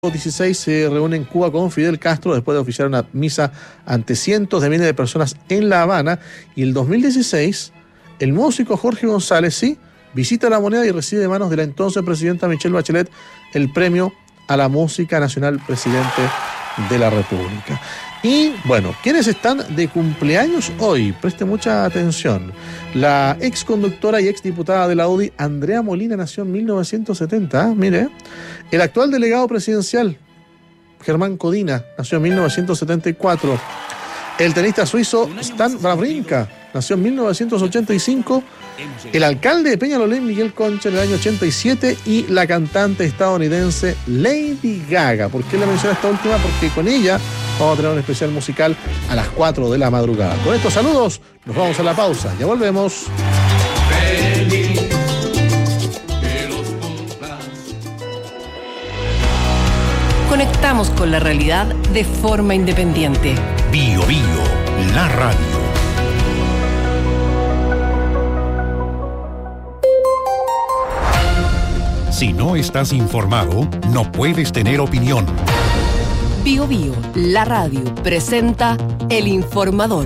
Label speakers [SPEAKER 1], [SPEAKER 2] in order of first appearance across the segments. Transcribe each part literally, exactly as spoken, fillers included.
[SPEAKER 1] dieciséis se reúne en Cuba con Fidel Castro después de oficiar una misa ante cientos de miles de personas en La Habana. Y el dos mil dieciséis, el músico Jorge González, sí, visita La Moneda y recibe de manos de la entonces presidenta Michelle Bachelet el premio a la música nacional presidente de la República. Y bueno, ¿quiénes están de cumpleaños hoy? Preste mucha atención. La ex conductora y ex diputada de la U D I, Andrea Molina, nació en mil novecientos setenta, ¿eh? Mire. El actual delegado presidencial, Germán Codina, nació en mil novecientos setenta y cuatro. El tenista suizo Stan Wawrinka nació en mil novecientos ochenta y cinco. El alcalde de Peñalolén, Miguel Concha, en el año ochenta y siete. Y la cantante estadounidense Lady Gaga. ¿Por qué le menciono esta última? Porque con ella vamos a tener un especial musical a las cuatro de la madrugada. Con estos saludos nos vamos a la pausa. Ya volvemos.
[SPEAKER 2] Conectamos con la realidad de forma independiente.
[SPEAKER 3] Bio Bio, la radio. Si no estás informado, no puedes tener opinión.
[SPEAKER 2] Bio Bio, la radio, presenta El Informador.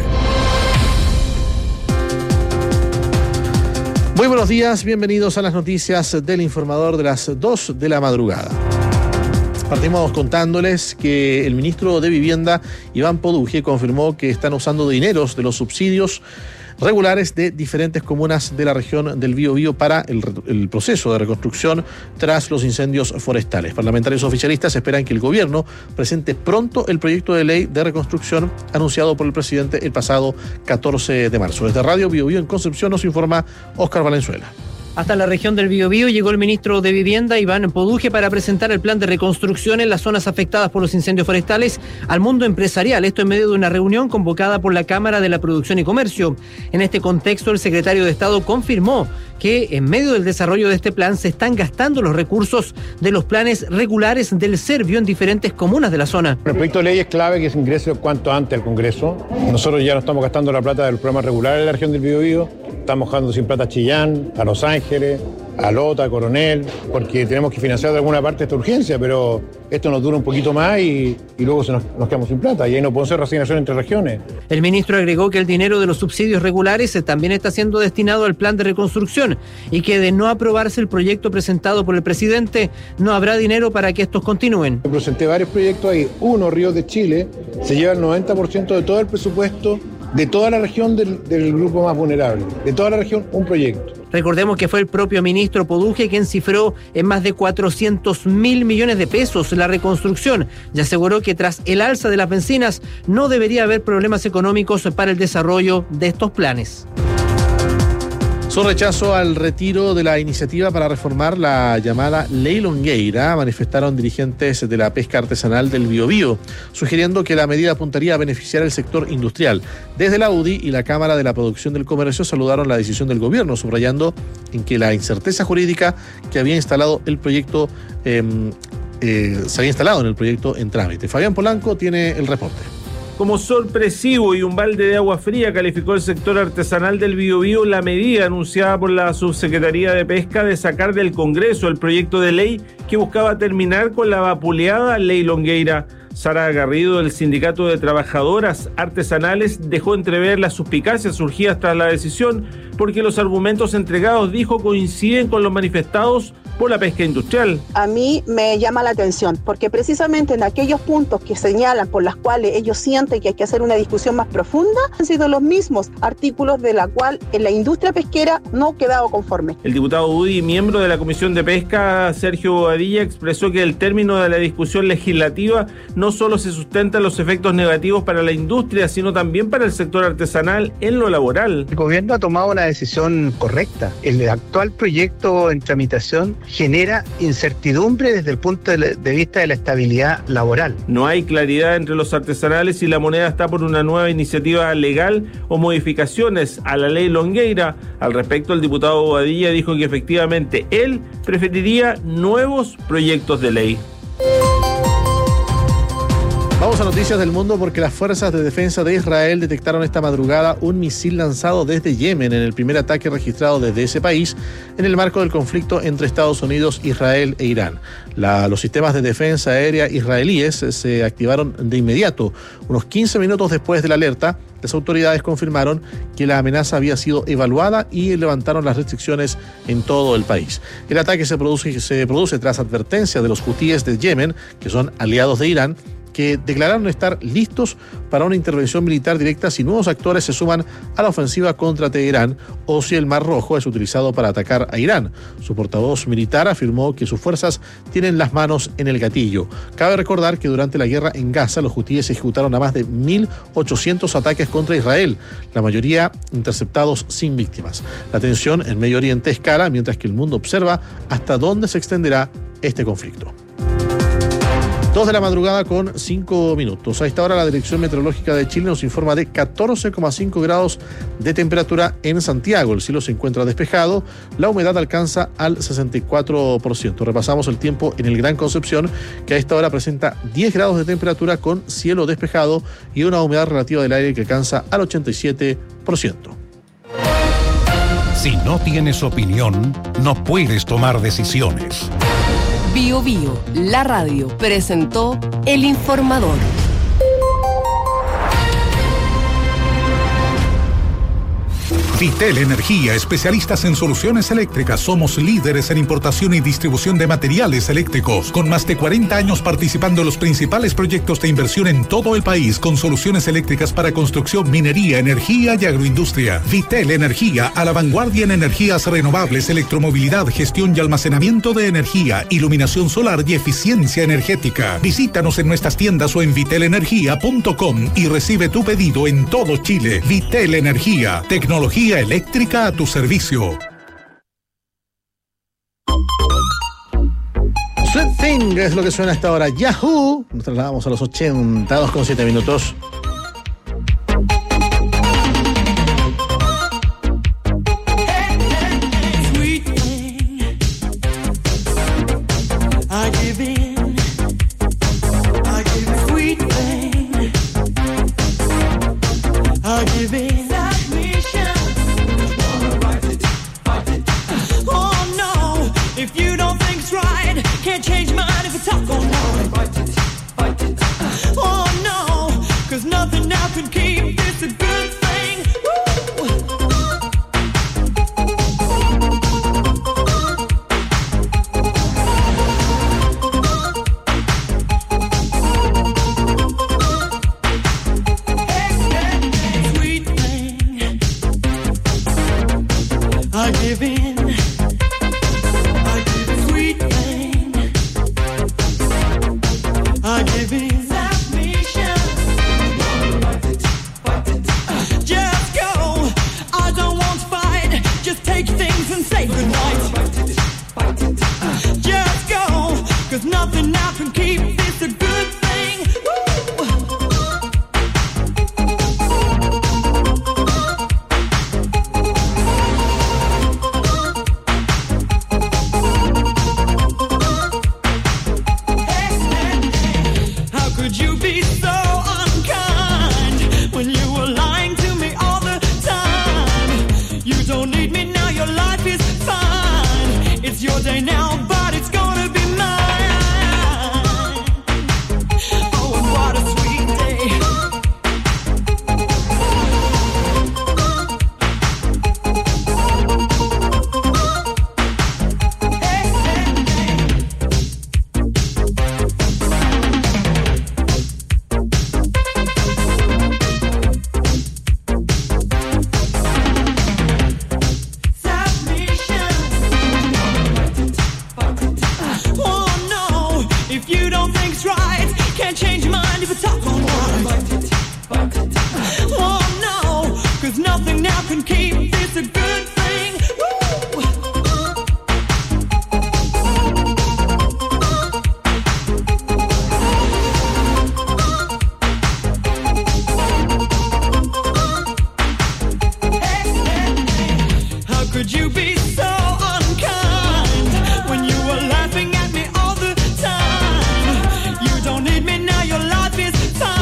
[SPEAKER 1] Muy buenos días, bienvenidos a las noticias del Informador de las dos de la madrugada. Partimos contándoles que el ministro de Vivienda, Iván Poduje, confirmó que están usando dineros de los subsidios regulares de diferentes comunas de la región del Biobío para el, el proceso de reconstrucción tras los incendios forestales. Parlamentarios oficialistas esperan que el gobierno presente pronto el proyecto de ley de reconstrucción anunciado por el presidente el pasado catorce de marzo. Desde Radio Biobío en Concepción nos informa Óscar Valenzuela.
[SPEAKER 4] Hasta la región del Biobío llegó el ministro de Vivienda, Iván Poduje, para presentar el plan de reconstrucción en las zonas afectadas por los incendios forestales al mundo empresarial. Esto en medio de una reunión convocada por la Cámara de la Producción y Comercio. En este contexto, el secretario de Estado confirmó que en medio del desarrollo de este plan se están gastando los recursos de los planes regulares del Servio en diferentes comunas de la zona.
[SPEAKER 5] El proyecto de ley es clave que se ingrese cuanto antes al Congreso. Nosotros ya no estamos gastando la plata de los programas regulares de la región del Biobío. Estamos dejando sin plata a Chillán, a Los Ángeles, a Lota, a Coronel, porque tenemos que financiar de alguna parte esta urgencia, pero esto nos dura un poquito más y, y luego se nos, nos quedamos sin plata y ahí no podemos hacer reasignación entre regiones.
[SPEAKER 4] El ministro agregó que el dinero de los subsidios regulares también está siendo destinado al plan de reconstrucción y que de no aprobarse el proyecto presentado por el presidente, no habrá dinero para que estos continúen.
[SPEAKER 5] Yo presenté varios proyectos ahí. Uno, Ríos de Chile, se lleva el noventa por ciento de todo el presupuesto de toda la región del, del grupo más vulnerable. De toda la región, un proyecto.
[SPEAKER 4] Recordemos que fue el propio ministro Poduje quien cifró en más de cuatrocientos mil millones de pesos la reconstrucción y aseguró que tras el alza de las bencinas no debería haber problemas económicos para el desarrollo de estos planes.
[SPEAKER 1] Su rechazo al retiro de la iniciativa para reformar la llamada Ley Longueira manifestaron dirigentes de la pesca artesanal del Biobío, sugiriendo que la medida apuntaría a beneficiar al sector industrial. Desde la U D I y la Cámara de la Producción del Comercio saludaron la decisión del gobierno, subrayando en que la incerteza jurídica que había instalado el proyecto eh, eh, se había instalado en el proyecto en trámite. Fabián Polanco tiene el reporte.
[SPEAKER 6] Como sorpresivo y un balde de agua fría calificó el sector artesanal del Biobío la medida anunciada por la Subsecretaría de Pesca de sacar del Congreso el proyecto de ley que buscaba terminar con la vapuleada Ley Longueira. Sara Garrido, del Sindicato de Trabajadoras Artesanales, dejó entrever las suspicacias surgidas tras la decisión porque los argumentos entregados, dijo, coinciden con los manifestados por la pesca industrial.
[SPEAKER 7] A mí me llama la atención porque precisamente en aquellos puntos que señalan por las cuales ellos sienten que hay que hacer una discusión más profunda han sido los mismos artículos de la cual en la industria pesquera no ha quedado conforme.
[SPEAKER 6] El diputado Udi, miembro de la Comisión de Pesca, Sergio Bobadilla, expresó que el término de la discusión legislativa no solo se sustenta en los efectos negativos para la industria, sino también para el sector artesanal en lo laboral.
[SPEAKER 8] El gobierno ha tomado una decisión correcta. El actual proyecto en tramitación genera incertidumbre desde el punto de vista de la estabilidad laboral.
[SPEAKER 6] No hay claridad entre los artesanales si la moneda está por una nueva iniciativa legal o modificaciones a la ley Longueira. Al respecto, el diputado Bobadilla dijo que efectivamente él preferiría nuevos proyectos de ley.
[SPEAKER 1] Vamos a noticias del mundo porque las fuerzas de defensa de Israel detectaron esta madrugada un misil lanzado desde Yemen en el primer ataque registrado desde ese país en el marco del conflicto entre Estados Unidos, Israel e Irán. La, los sistemas de defensa aérea israelíes se activaron de inmediato. Unos quince minutos después de la alerta, las autoridades confirmaron que la amenaza había sido evaluada y levantaron las restricciones en todo el país. El ataque se produce, se produce tras advertencia de los hutíes de Yemen, que son aliados de Irán, que declararon estar listos para una intervención militar directa si nuevos actores se suman a la ofensiva contra Teherán o si el Mar Rojo es utilizado para atacar a Irán. Su portavoz militar afirmó que sus fuerzas tienen las manos en el gatillo. Cabe recordar que durante la guerra en Gaza, los hutíes ejecutaron a más de mil ochocientos ataques contra Israel, la mayoría interceptados sin víctimas. La tensión en Medio Oriente escala mientras que el mundo observa hasta dónde se extenderá este conflicto. Dos de la madrugada con cinco minutos. A esta hora la Dirección Meteorológica de Chile nos informa de catorce coma cinco grados de temperatura en Santiago. El cielo se encuentra despejado, la humedad alcanza al sesenta y cuatro por ciento. Repasamos el tiempo en el Gran Concepción, que a esta hora presenta diez grados de temperatura con cielo despejado y una humedad relativa del aire que alcanza al ochenta y siete por ciento.
[SPEAKER 3] Si no tienes opinión, no puedes tomar decisiones.
[SPEAKER 2] Bio Bio, la radio, presentó El Informador.
[SPEAKER 3] Vitel Energía, especialistas en soluciones eléctricas. Somos líderes en importación y distribución de materiales eléctricos, con más de cuarenta años participando en los principales proyectos de inversión en todo el país, con soluciones eléctricas para construcción, minería, energía y agroindustria. Vitel Energía, a la vanguardia en energías renovables, electromovilidad, gestión y almacenamiento de energía, iluminación solar y eficiencia energética. Visítanos en nuestras tiendas o en vitel energía punto com y recibe tu pedido en todo Chile. Vitel Energía, tecnología eléctrica a tu servicio.
[SPEAKER 1] Sweet Thing es lo que suena hasta ahora. Yahoo. Nos trasladamos a los ochenta, dos con siete minutos.
[SPEAKER 9] Your life is fine.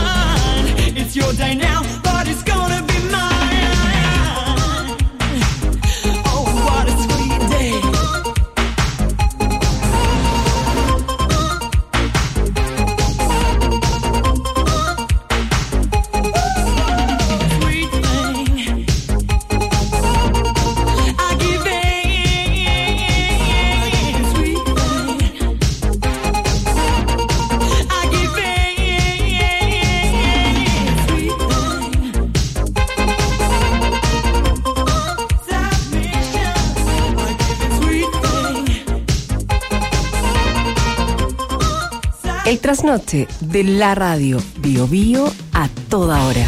[SPEAKER 2] trasnoche de la radio Bio Bio a toda hora.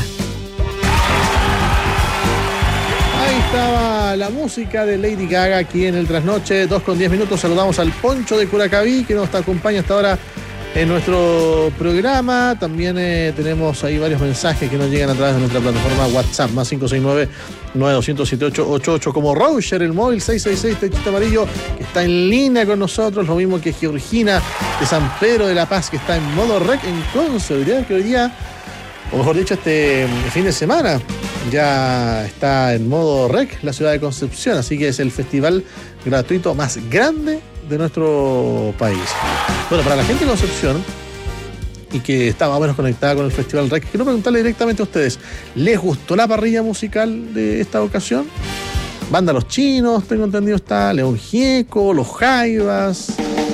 [SPEAKER 1] Ahí estaba la música de Lady Gaga aquí en el trasnoche, dos con diez minutos. Saludamos al Poncho de Curacaví que nos acompaña hasta ahora en nuestro programa. También eh, tenemos ahí varios mensajes que nos llegan a través de nuestra plataforma WhatsApp, más cinco seis nueve, nueve dos cero siete ocho ocho ocho, como Roger, el móvil seis seis seis, techito amarillo, que está en línea con nosotros, lo mismo que Georgina de San Pedro de la Paz, que está en modo rec en Conce, que hoy día, o mejor dicho, este fin de semana, ya está en modo rec la ciudad de Concepción, así que es el festival gratuito más grande de nuestro país. Bueno, para la gente de Concepción y que está más o menos conectada con el Festival Rec, quiero preguntarle directamente a ustedes, ¿les gustó la parrilla musical de esta ocasión? Banda Los Chinos, tengo entendido, está León Gieco, Los Jaivas,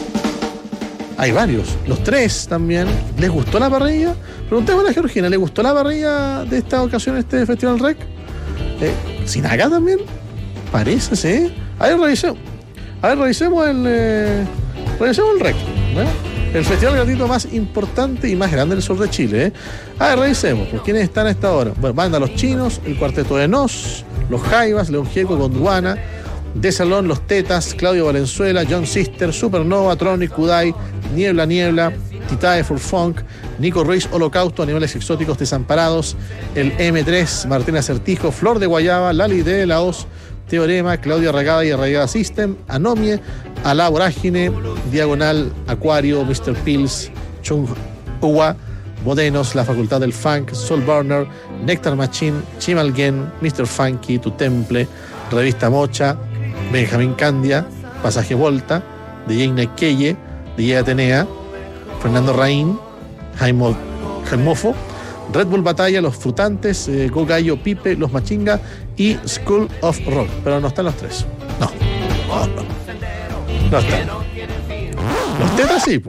[SPEAKER 1] hay varios, Los Tres también. ¿Les gustó la parrilla? Preguntémosle a Georgina, ¿le gustó la parrilla de esta ocasión, este Festival Rec? Eh, ¿Sinaga también? Parece, sí. A ver, revisemos. A ver, revisemos el, eh, revisemos el rec, ¿no? El festival gratuito más importante y más grande del sur de Chile, ¿eh? A ver, revisemos. ¿Por quiénes están a esta hora? Bueno, Banda Los Chinos, el Cuarteto de Nos, Los Jaivas, León Gieco, Gondwana, De Salón, Los Tetas, Claudio Valenzuela, John Sister, Supernova, Tronic, Kudai, Niebla Niebla, Titae for Funk, Nico Ruiz, Holocausto, Animales Exóticos Desamparados, el eme tres, Martín Acertijo, Flor de Guayaba, Lali de la Hoz, Teorema, Claudia Arragada y Arragada System, Anomie, Alá Vorágine, Diagonal, Acuario, mister Pills, Chung Uwa, Bodenos, La Facultad del Funk, Soul Burner, Nectar Machine, Chimalgen, mister Funky, Tu Temple, Revista Mocha, Benjamín Candia, Pasaje Volta, D J Nekeye, D J Atenea, Fernando Raín, Jaimo, Jaimofo, Red Bull Batalla, Los Frutantes, eh, Go Gallo, Pipe, Los Machinga y School of Rock. Pero no están los tres. No. No, no. No están. Los Tetas sí.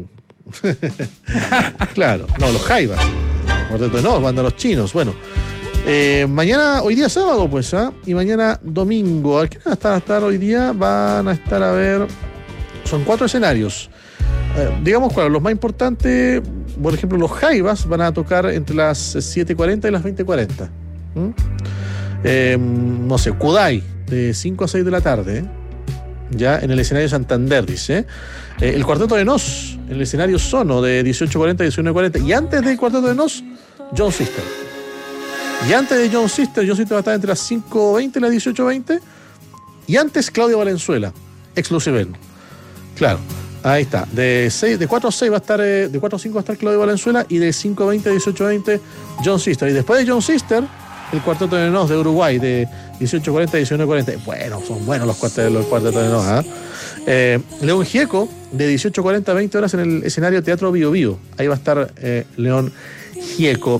[SPEAKER 1] Claro. No, los Jaivas. No, Banda Los Chinos. Bueno. Eh, mañana, hoy día sábado, pues, ¿ah? ¿eh? Y mañana domingo. ¿A qué van a estar, a estar hoy día? Van a estar a ver. Son cuatro escenarios. Eh, digamos cuáles, los más importantes. Por ejemplo, los Jaivas van a tocar entre las siete cuarenta y las veinte cuarenta. ¿Mm? Eh, no sé, Kudai, de cinco a seis de la tarde, ¿eh? Ya en el escenario Santander, dice. Eh, el Cuarteto de Nos, en el escenario Sono, de dieciocho cuarenta a diecinueve cuarenta. Y antes del Cuarteto de Nos, John Sister. Y antes de John Sister, John Sister va a estar entre las cinco veinte y las dieciocho veinte. Y antes, Claudio Valenzuela, Exclusive. Claro. Ahí está, de, seis, de cuatro a seis va a estar, eh, de cuatro a cinco va a estar Claudio Valenzuela y de cinco veinte a dieciocho veinte John Sister. Y después de John Sister, el Cuarteto de Nos de Uruguay de dieciocho cuarenta a diecinueve cuarenta. Bueno, son buenos los cuartetos, los cuartetos de Nos, ¿eh? Eh, León Gieco de dieciocho cuarenta a veinte horas en el escenario Teatro Bio Bio. Ahí va a estar eh, León Gieco.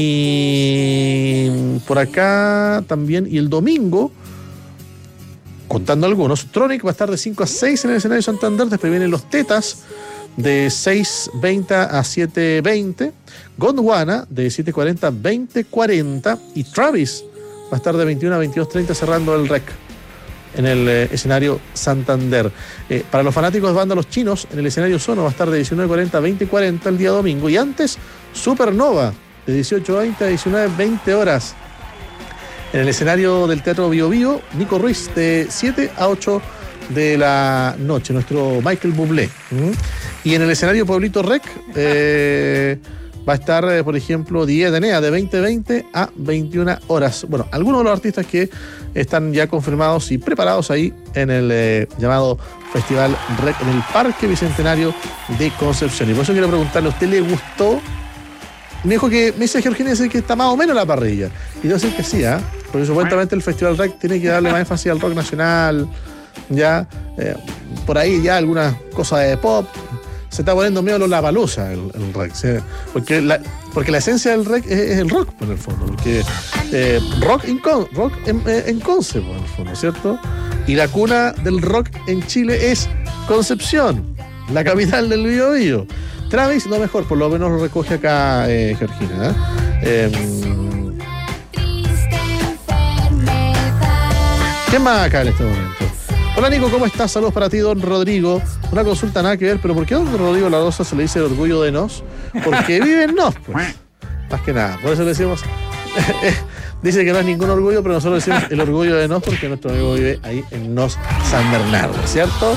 [SPEAKER 1] Y por acá también, y el domingo, contando algunos, Tronic va a estar de cinco a seis en el escenario Santander. Después vienen Los Tetas de seis veinte a siete veinte, Gondwana de siete cuarenta a veinte cuarenta y Travis va a estar de veintiuno a veintidós treinta cerrando el rec en el eh, escenario Santander. Eh, para los fanáticos de Banda Los Chinos, en el escenario Sono va a estar de diecinueve cuarenta a veinte cuarenta el día domingo. Y antes, Supernova de dieciocho veinte a diecinueve veinte horas. En el escenario del Teatro Bio Bio, Nico Ruiz de siete a ocho de la noche, nuestro Michael Bublé. ¿Mm? Y en el escenario Pueblito Rec eh, va a estar, eh, por ejemplo, D J Atenea de veinte veinte a veintiuna horas. Bueno, algunos de los artistas que están ya confirmados y preparados ahí en el eh, llamado Festival Rec en el Parque Bicentenario de Concepción. Y por eso quiero preguntarle, ¿a usted le gustó? Me dijo que, me dice Georgina, dice que está más o menos la parrilla. Y yo sé que sí, ¿ah? ¿eh? Porque supuestamente el Festival Rec tiene que darle más énfasis al rock nacional, ya, eh, por ahí ya algunas cosas de pop. Se está poniendo medio Lollapalooza el, el Rec, ¿sí? porque, la, porque la esencia del Rec es, es el rock, por el fondo, porque eh, rock en, con, rock en, en Conce, por el fondo, ¿cierto? Y la cuna del rock en Chile es Concepción, la capital del Bio Bio. Travis, lo mejor, por lo menos lo recoge acá eh, Georgina, ¿eh? Eh, ¿Quién más acá en este momento? Hola Nico, ¿cómo estás? Saludos para ti, don Rodrigo. Una consulta nada que ver, pero ¿por qué a don Rodrigo La Rosa se le dice el orgullo de Nos? Porque vive en Nos, pues. Más que nada, por eso le decimos... Dice que no es ningún orgullo, pero nosotros decimos el orgullo de Nos porque nuestro amigo vive ahí en Nos, San Bernardo, ¿cierto?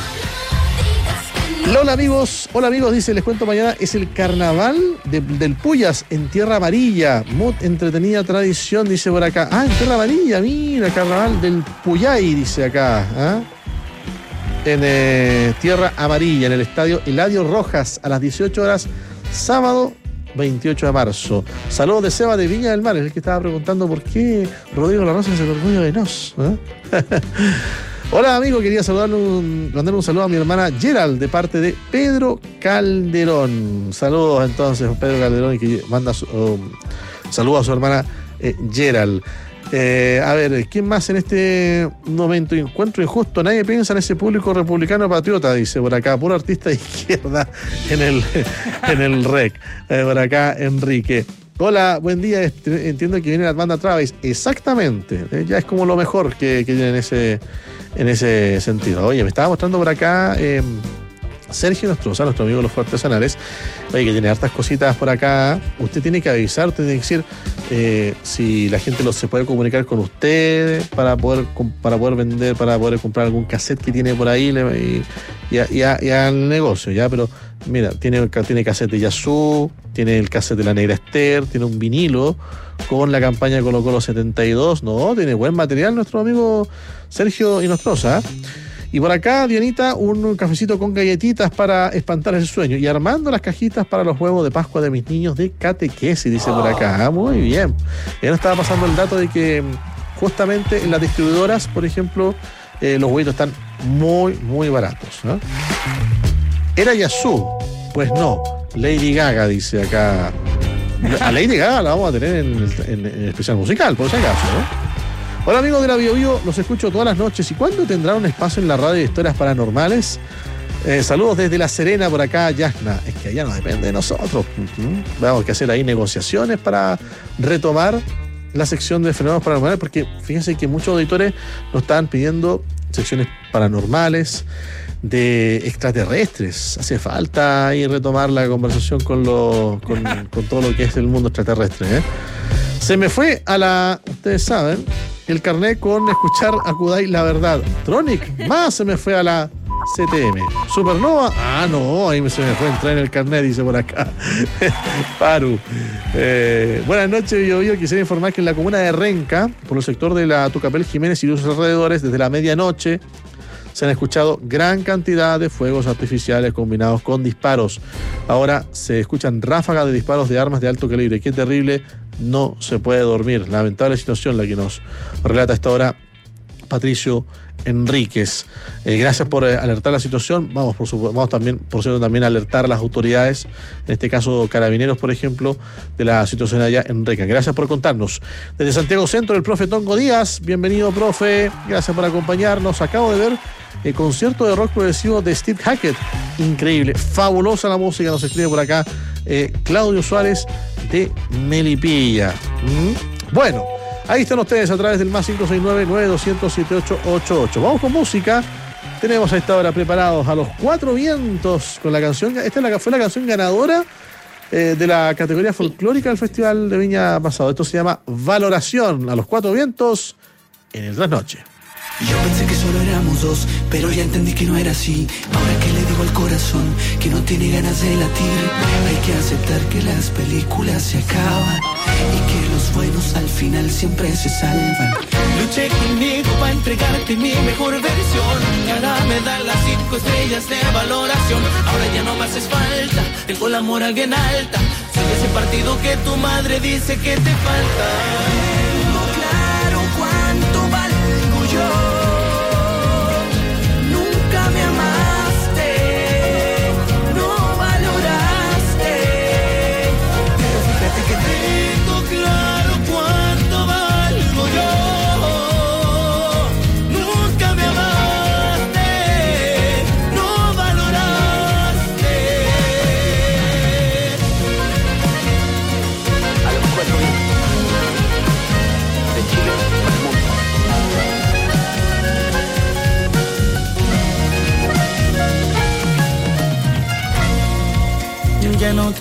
[SPEAKER 1] Hola amigos, hola amigos, dice, les cuento mañana, es el carnaval de, del Puyas en Tierra Amarilla, muy entretenida tradición, dice por acá. Ah, en Tierra Amarilla, mira, carnaval del Puyay, dice acá, ¿ah? En eh, Tierra Amarilla, en el estadio Eladio Rojas, a las dieciocho horas, sábado veintiocho de marzo. Saludos de Seba de Viña del Mar, es el que estaba preguntando por qué Rodrigo La Rosa es el orgullo de Nos, ¿eh? Hola amigo, quería saludarle un, mandarle un saludo a mi hermana Gerald de parte de Pedro Calderón. Saludos entonces a Pedro Calderón y que manda su, um, saludos a su hermana eh, Gerald. Eh, a ver, ¿quién más en este momento? Encuentro injusto, nadie piensa en ese público republicano patriota, dice por acá, puro artista de izquierda en el, en el R E C. Eh, por acá, Enrique. Hola, buen día, entiendo que viene la banda Travis. Exactamente, eh, ya es como lo mejor que, que tiene en ese, en ese sentido. Oye, me estaba mostrando por acá eh, Sergio Nostroza, nuestro amigo de los artesanales, oye, que tiene hartas cositas por acá. Usted tiene que avisar, usted tiene que decir eh, si la gente lo, se puede comunicar con usted para poder, para poder vender, para poder comprar algún cassette que tiene por ahí y, y, y, y al negocio, ¿ya? Pero mira, tiene, tiene cassette de Yazoo, tiene el cassette de La Negra Esther, tiene un vinilo con la campaña Colo Colo setenta y dos, no, tiene buen material nuestro amigo Sergio Nostroza, ¿eh? Y por acá, Dianita, un cafecito con galletitas para espantar ese sueño. Y armando las cajitas para los huevos de Pascua de mis niños de catequesis, dice por acá. Ah, muy bien. Ya nos estaba pasando el dato de que justamente en las distribuidoras, por ejemplo, eh, los huevitos están muy, muy baratos, ¿no? ¿Era Yazoo? Pues no. Lady Gaga, dice acá. A Lady Gaga la vamos a tener en el, en, en el especial musical, por si acaso, ¿no? Hola amigos de la Bio Bio, los escucho todas las noches. ¿Y cuándo tendrá un espacio en la radio de historias paranormales? Eh, saludos desde La Serena, por acá, Yasna. Es que allá no depende de nosotros. Uh-huh. Vamos a hacer ahí negociaciones para retomar la sección de fenómenos paranormales, porque fíjense que muchos auditores nos estaban pidiendo secciones paranormales, de extraterrestres. Hace falta ahí retomar la conversación con, lo, con, con todo lo que es el mundo extraterrestre, ¿eh? Se me fue a la... Ustedes saben... El carnet con escuchar a Kudai La Verdad. Tronic, más se me fue a la C T M. Supernova, ah no, ahí se me fue a entrar en el carnet, dice por acá. Paru. Eh, buenas noches, Bio Bio. Quisiera informar que en la comuna de Renca, por el sector de la Tucapel Jiménez y sus alrededores, desde la medianoche, se han escuchado gran cantidad de fuegos artificiales combinados con disparos. Ahora se escuchan ráfagas de disparos de armas de alto calibre. Qué terrible. No se puede dormir. Lamentable situación la que nos relata a esta hora Patricio Enríquez. Eh, gracias por eh, alertar la situación. Vamos, por supuesto, vamos también, por cierto, también a alertar a las autoridades, en este caso carabineros, por ejemplo, de la situación allá en Reca. Gracias por contarnos. Desde Santiago Centro, el profe Tongo Díaz. Bienvenido, profe. Gracias por acompañarnos. Acabo de ver el concierto de rock progresivo de Steve Hackett. Increíble. Fabulosa la música. Nos escribe por acá eh, Claudio Suárez de Melipilla. ¿Mm? Bueno, ahí están ustedes a través del más cinco seis nueve, nueve dos cero cero, siete ocho ocho ocho. Vamos con música. Tenemos a esta hora preparados a Los Cuatro Vientos con la canción. Esta es la, fue la canción ganadora eh, de la categoría folclórica del Festival de Viña pasado. Esto se llama Valoración. A Los Cuatro Vientos en el Trasnoche.
[SPEAKER 9] Yo pensé que solo éramos dos, pero ya entendí que no era así. Ahora que le digo al corazón que no tiene ganas de latir, hay que aceptar que las películas se acaban y que los buenos al final siempre se salvan. Luché conmigo para entregarte mi mejor versión y ahora me dan las cinco estrellas de valoración. Ahora ya no me haces falta, tengo la moral bien alta. Soy ese partido que tu madre dice que te falta. Tengo claro cuánto valgo yo. Nunca me amaste, no valoraste, pero fíjate que tengo claro cuánto valgo yo. Nunca me amaste, no valoraste. A los cuatro vientos, de Chile para el mundo.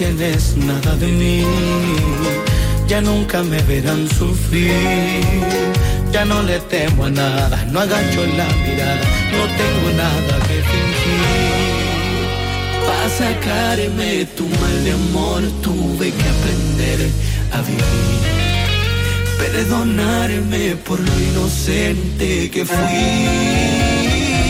[SPEAKER 9] tienes nada de mí. Ya nunca me verán sufrir. Ya no le temo a nada, no agacho la mirada, no tengo nada que fingir. Para sacarme tu mal de amor tuve que aprender a vivir. Perdonarme por lo inocente que fui.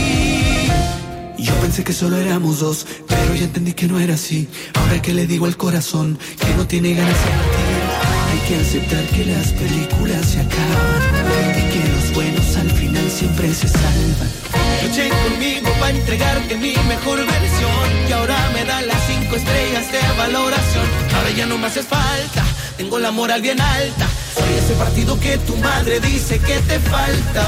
[SPEAKER 9] Yo pensé que solo éramos dos, pero ya entendí que no era así. Ahora que le digo al corazón que no tiene ganas de latir, hay que aceptar que las películas se acaban y que los buenos al final siempre se salvan. Luché conmigo para entregarte mi mejor versión y ahora me dan las cinco estrellas de valoración. Ahora ya no me haces falta, tengo la moral bien alta. Soy ese partido que tu madre dice que te falta.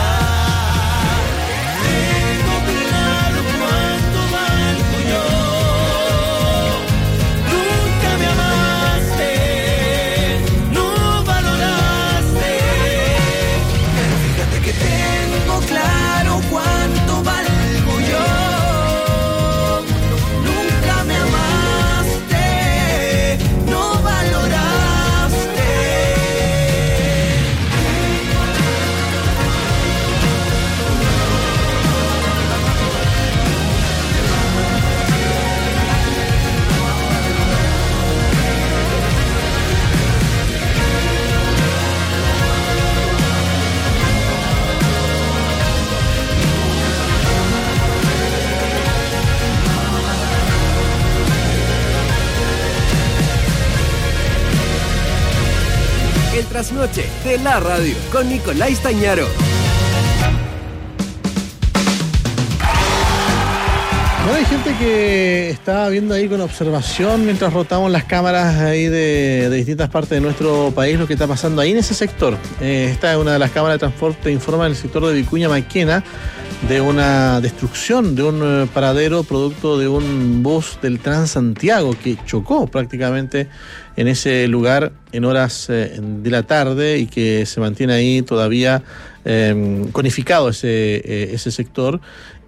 [SPEAKER 10] Trasnoche de la radio con Nicolás Tañaro.
[SPEAKER 1] Bueno, hay gente que está viendo ahí con observación mientras rotamos las cámaras ahí de, de distintas partes de nuestro país lo que está pasando ahí en ese sector. Eh, esta es una de las cámaras de transporte, informa en el sector de Vicuña Maquena de una destrucción de un eh, paradero producto de un bus del Transantiago que chocó prácticamente en ese lugar en horas eh, de la tarde y que se mantiene ahí todavía eh, conificado ese, eh, ese sector.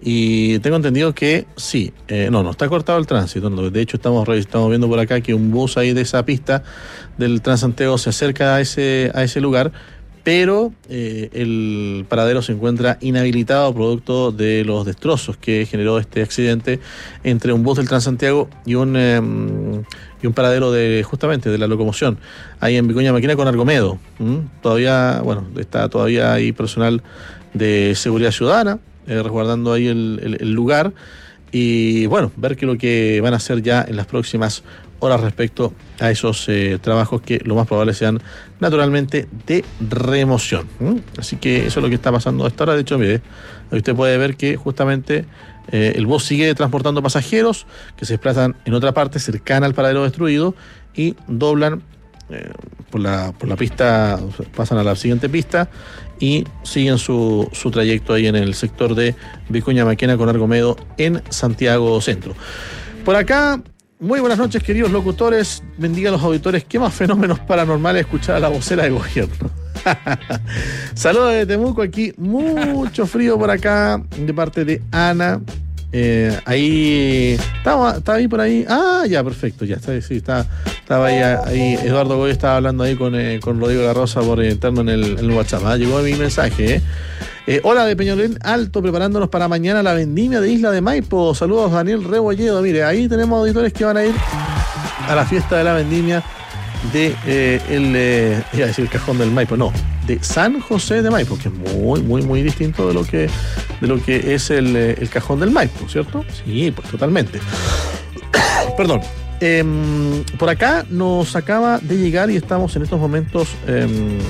[SPEAKER 1] Y tengo entendido que sí, eh, no, no está cortado el tránsito. No, de hecho, estamos, estamos viendo por acá que un bus ahí de esa pista del Transantiago se acerca a ese, a ese lugar, pero eh, el paradero se encuentra inhabilitado producto de los destrozos que generó este accidente entre un bus del Transantiago y un eh, y un paradero de justamente de la locomoción ahí en Vicuña Maquena con Argomedo. ¿Mm? Todavía, bueno, está todavía ahí personal de seguridad ciudadana eh, resguardando ahí el, el, el lugar y bueno, ver qué es lo que van a hacer ya en las próximas horas respecto a esos eh, trabajos que lo más probable sean naturalmente de remoción. ¿Mm? Así que eso es lo que está pasando a esta hora. De hecho, mire, usted puede ver que justamente eh, el bus sigue transportando pasajeros que se desplazan en otra parte cercana al paradero destruido y doblan eh, por la por la pista, pasan a la siguiente pista y siguen su, su trayecto ahí en el sector de Vicuña Maquena con Argomedo en Santiago Centro. Por acá, muy buenas noches, queridos locutores. Bendiga a los auditores. ¿Qué más fenómenos paranormales escuchar a la vocera de gobierno? Saludos de Temuco, aquí mucho frío por acá de parte de Ana. Eh, ahí estaba, estaba ahí por ahí. Ah, ya, perfecto, ya está, sí, está, estaba ahí, ahí. Eduardo Goy estaba hablando ahí con, eh, con Rodrigo Garrosa por interno en el, en el WhatsApp. Ah, llegó mi mensaje, eh. Eh, hola de Peñolén Alto, preparándonos para mañana la vendimia de Isla de Maipo. Saludos Daniel Rebolledo. Mire, ahí tenemos auditores que van a ir a la fiesta de la vendimia de eh, el, eh, iba a decir el Cajón del Maipo, no, de San José de Maipo, que es muy, muy, muy distinto de lo que, de lo que es el, el Cajón del Maipo, ¿cierto? Sí, pues totalmente. Perdón. Eh, por acá nos acaba de llegar y estamos en estos momentos eh,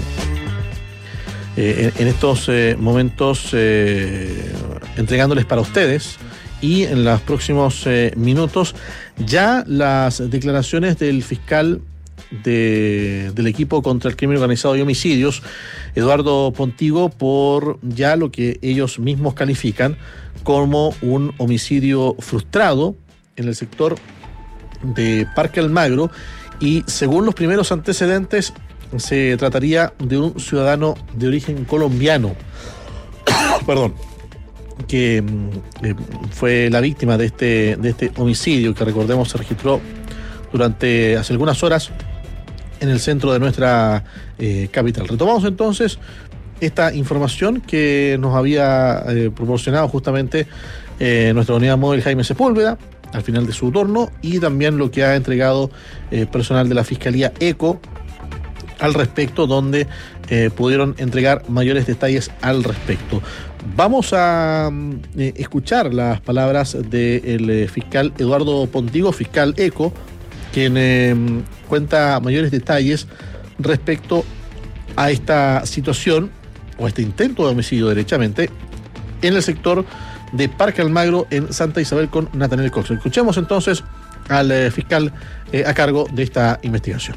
[SPEAKER 1] eh, en, en estos eh, momentos eh, entregándoles para ustedes y en los próximos eh, minutos ya las declaraciones del fiscal De, del equipo contra el crimen organizado y homicidios, Eduardo Pontigo, por ya lo que ellos mismos califican como un homicidio frustrado en el sector de Parque Almagro, y según los primeros antecedentes se trataría de un ciudadano de origen colombiano perdón que eh, fue la víctima de este, de este homicidio, que recordemos se registró durante hace algunas horas en el centro de nuestra eh, capital. Retomamos entonces esta información que nos había eh, proporcionado justamente eh, nuestra unidad móvil Jaime Sepúlveda al final de su turno, y también lo que ha entregado eh, personal de la Fiscalía ECO al respecto, donde eh, pudieron entregar mayores detalles al respecto. Vamos a eh, escuchar las palabras del eh, fiscal Eduardo Pontigo, fiscal ECO, quien eh, cuenta mayores detalles respecto a esta situación o este intento de homicidio derechamente en el sector de Parque Almagro en Santa Isabel con Nathaniel Cox. Escuchemos entonces al eh, fiscal eh, a cargo de esta investigación.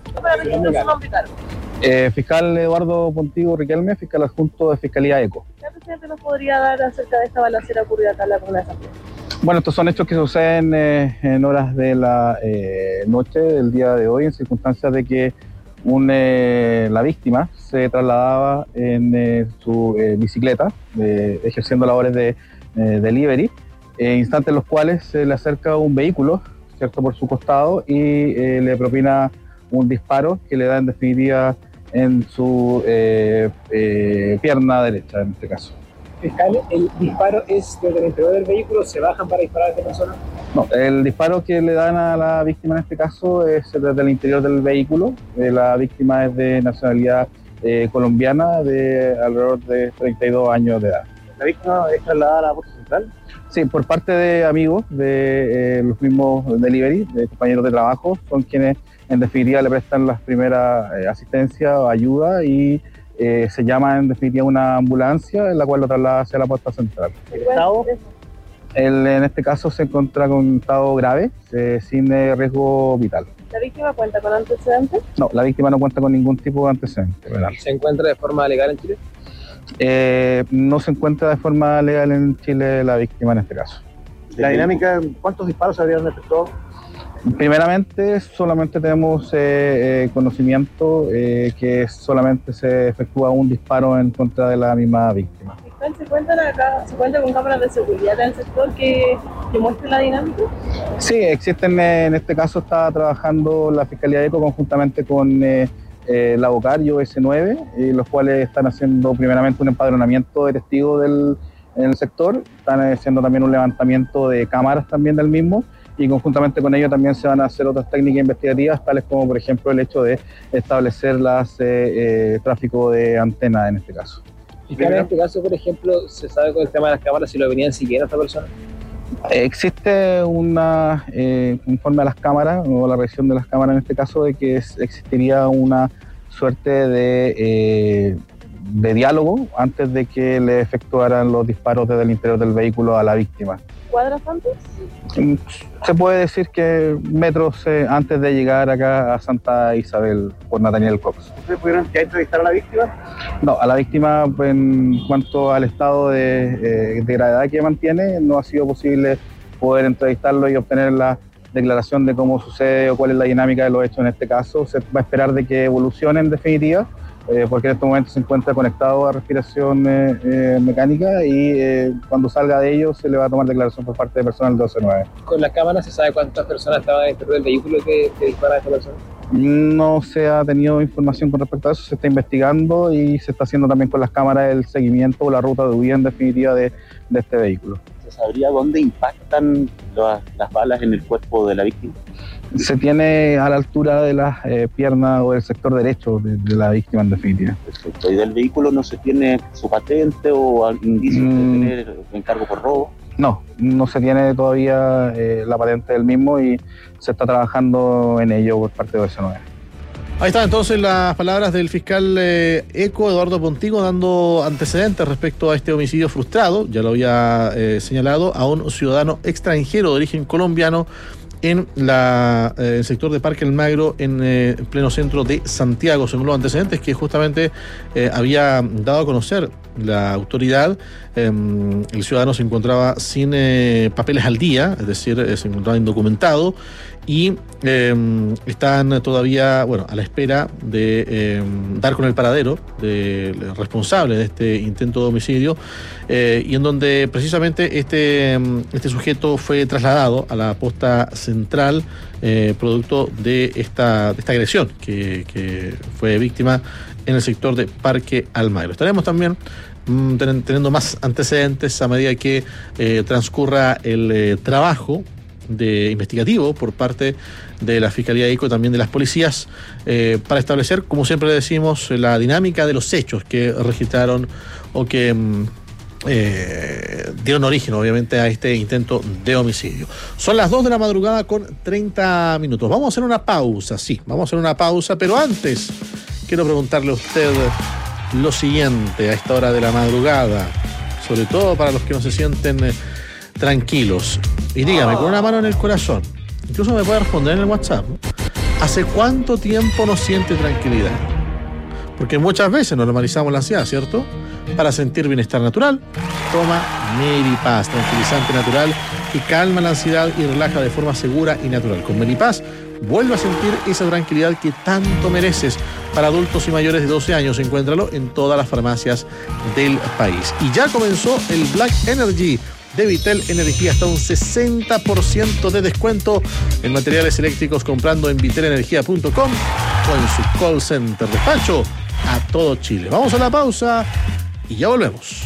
[SPEAKER 11] Eh, fiscal Eduardo Pontigo Riquelme, fiscal adjunto de Fiscalía ECO.
[SPEAKER 12] ¿Qué presidente nos podría dar acerca de esta balacera ocurrida acá en la comuna de San Pedro?
[SPEAKER 11] Bueno, estos son hechos que suceden eh, en horas de la eh, noche del día de hoy, en circunstancias de que un, eh, la víctima se trasladaba en eh, su eh, bicicleta, eh, ejerciendo labores de eh, delivery, eh, instantes en los cuales se le acerca un vehículo, cierto, por su costado, y eh, le propina un disparo que le da en definitiva en su eh, eh, pierna derecha, en este caso.
[SPEAKER 13] Fiscal, ¿el disparo es desde el interior del vehículo? ¿Se bajan para disparar a esta persona?
[SPEAKER 11] No, el disparo que le dan a la víctima en este caso es desde el interior del vehículo. Eh, la víctima es de nacionalidad eh, colombiana, de alrededor de treinta y dos años de edad.
[SPEAKER 13] ¿La víctima es trasladada a la puerta central?
[SPEAKER 11] Sí, por parte de amigos de eh, los mismos delivery, de compañeros de trabajo, son quienes en definitiva le prestan las primeras eh, asistencia o ayuda, y eh, se llama en definitiva una ambulancia en la cual lo traslada hacia la puerta central.
[SPEAKER 13] ¿El estado?
[SPEAKER 11] Él en este caso se encuentra con un estado grave, eh, sin eh, riesgo vital.
[SPEAKER 12] ¿La víctima cuenta con antecedentes?
[SPEAKER 11] No, la víctima no cuenta con ningún tipo de antecedente penal.
[SPEAKER 13] ¿Se encuentra de forma legal en Chile?
[SPEAKER 11] Eh, no se encuentra de forma legal en Chile la víctima en este caso.
[SPEAKER 13] La dinámica, ¿cuántos disparos se habrían efectuado?
[SPEAKER 11] Primeramente, solamente tenemos eh, eh, conocimiento eh, que solamente se efectúa un disparo en contra de la misma víctima.
[SPEAKER 12] ¿Se cuentan acá, se cuenta con cámaras de seguridad en el sector que, que muestren la dinámica?
[SPEAKER 11] Sí, existen, eh, en este caso está trabajando la Fiscalía ECO conjuntamente con eh, eh, la OCAR y O S nueve, eh, los cuales están haciendo primeramente un empadronamiento de testigos del, en el sector, están haciendo también un levantamiento de cámaras también del mismo, y conjuntamente con ello también se van a hacer otras técnicas investigativas, tales como por ejemplo el hecho de establecer las eh, eh, tráfico de antena en este caso.
[SPEAKER 13] ¿Y en este caso, por ejemplo, se sabe con el tema de las cámaras si lo venían siguiendo a esta persona?
[SPEAKER 11] Existe una, eh, conforme a las cámaras, o la revisión de las cámaras en este caso, de que es, existiría una suerte de, eh, de diálogo antes de que le efectuaran los disparos desde el interior del vehículo a la víctima.
[SPEAKER 12] ¿Cuadras antes?
[SPEAKER 11] Se puede decir que metros eh, antes de llegar acá a Santa Isabel por Nathaniel Cox.
[SPEAKER 13] ¿Ustedes pudieron ya entrevistar a la víctima?
[SPEAKER 11] No, a la víctima en cuanto al estado de, eh, de gravedad que mantiene, no ha sido posible poder entrevistarlo y obtener la declaración de cómo sucede o cuál es la dinámica de los hechos en este caso. Se va a esperar de que evolucione en definitiva, Eh, porque en este momento se encuentra conectado a respiración eh, eh, mecánica, y eh, cuando salga de ello se le va a tomar declaración por parte de personal de O S nueve.
[SPEAKER 13] ¿Con las cámaras se sabe cuántas personas estaban dentro del vehículo que, que dispara a esta persona?
[SPEAKER 11] No se ha tenido información con respecto a eso, se está investigando y se está haciendo también con las cámaras el seguimiento o la ruta de huida en definitiva de, de este vehículo.
[SPEAKER 14] ¿Se sabría dónde impactan las, las balas en el cuerpo de la víctima?
[SPEAKER 11] Se tiene a la altura de las eh, piernas o del sector derecho de, de la víctima en definitiva.
[SPEAKER 14] Perfecto. ¿Y del vehículo no se tiene su patente o indicios mm. de tener encargo por robo?
[SPEAKER 11] No, no se tiene todavía eh, la patente del mismo, y se está trabajando en ello por parte de O S nueve.
[SPEAKER 1] Ahí están entonces las palabras del fiscal eh, ECO, Eduardo Pontigo, dando antecedentes respecto a este homicidio frustrado, ya lo había eh, señalado, a un ciudadano extranjero de origen colombiano en la, eh, el sector de Parque Almagro, en eh, pleno centro de Santiago, según los antecedentes que justamente eh, había dado a conocer la autoridad, eh, el ciudadano se encontraba sin eh, papeles al día, es decir, eh, se encontraba indocumentado y eh, están todavía, bueno, a la espera de eh, dar con el paradero del responsable de este intento de homicidio, eh, y en donde precisamente este, este sujeto fue trasladado a la posta central eh, producto de esta, de esta agresión que, que fue víctima en el sector de Parque Almagro. Estaremos también mmm, ten, teniendo más antecedentes a medida que eh, transcurra el eh, trabajo de investigativo por parte de la Fiscalía I C O y también de las policías eh, para establecer, como siempre decimos, la dinámica de los hechos que registraron o que mmm, eh, dieron origen obviamente a este intento de homicidio. Son las dos de la madrugada con treinta minutos. Vamos a hacer una pausa, sí, vamos a hacer una pausa, pero antes quiero preguntarle a usted lo siguiente a esta hora de la madrugada, sobre todo para los que no se sienten eh, tranquilos. Y dígame, con una mano en el corazón, incluso me puede responder en el WhatsApp, ¿no? ¿Hace cuánto tiempo no siente tranquilidad? Porque muchas veces normalizamos la ansiedad, ¿cierto? Para sentir bienestar natural, toma Melipaz, tranquilizante natural que calma la ansiedad y relaja de forma segura y natural. Con Melipaz vuelve a sentir esa tranquilidad que tanto mereces. Para adultos y mayores de doce años, encuéntralo en todas las farmacias del país. Y ya comenzó el Black Energy de Vitel Energía, hasta un sesenta por ciento de descuento en materiales eléctricos comprando en vitel energía punto com o en su call center. Despacho a todo Chile. Vamos a la pausa y ya volvemos.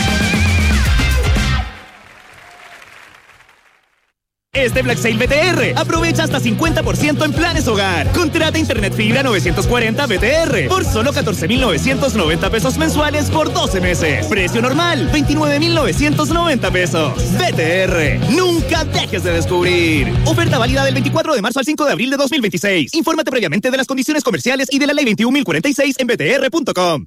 [SPEAKER 15] Este Black Sale B T R, aprovecha hasta cincuenta por ciento en planes hogar. Contrata internet fibra novecientos cuarenta B T R por solo catorce mil novecientos noventa pesos mensuales por doce meses. Precio normal, veintinueve mil novecientos noventa pesos. B T R, nunca dejes de descubrir. Oferta válida del veinticuatro de marzo al cinco de abril de dos mil veintiséis. Infórmate previamente de las condiciones comerciales y de la ley veintiún mil cuarenta y seis en b t r punto com.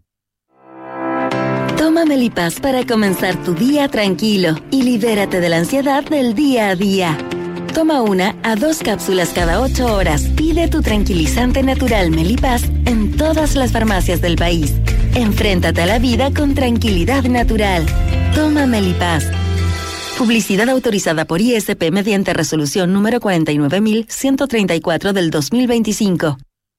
[SPEAKER 16] Toma Melipaz para comenzar tu día tranquilo y libérate de la ansiedad del día a día. Toma una a dos cápsulas cada ocho horas. Pide tu tranquilizante natural Melipaz en todas las farmacias del país. Enfréntate a la vida con tranquilidad natural. Toma Melipaz. Publicidad autorizada por I S P mediante resolución número cuarenta y nueve mil ciento treinta y cuatro del dos mil veinticinco.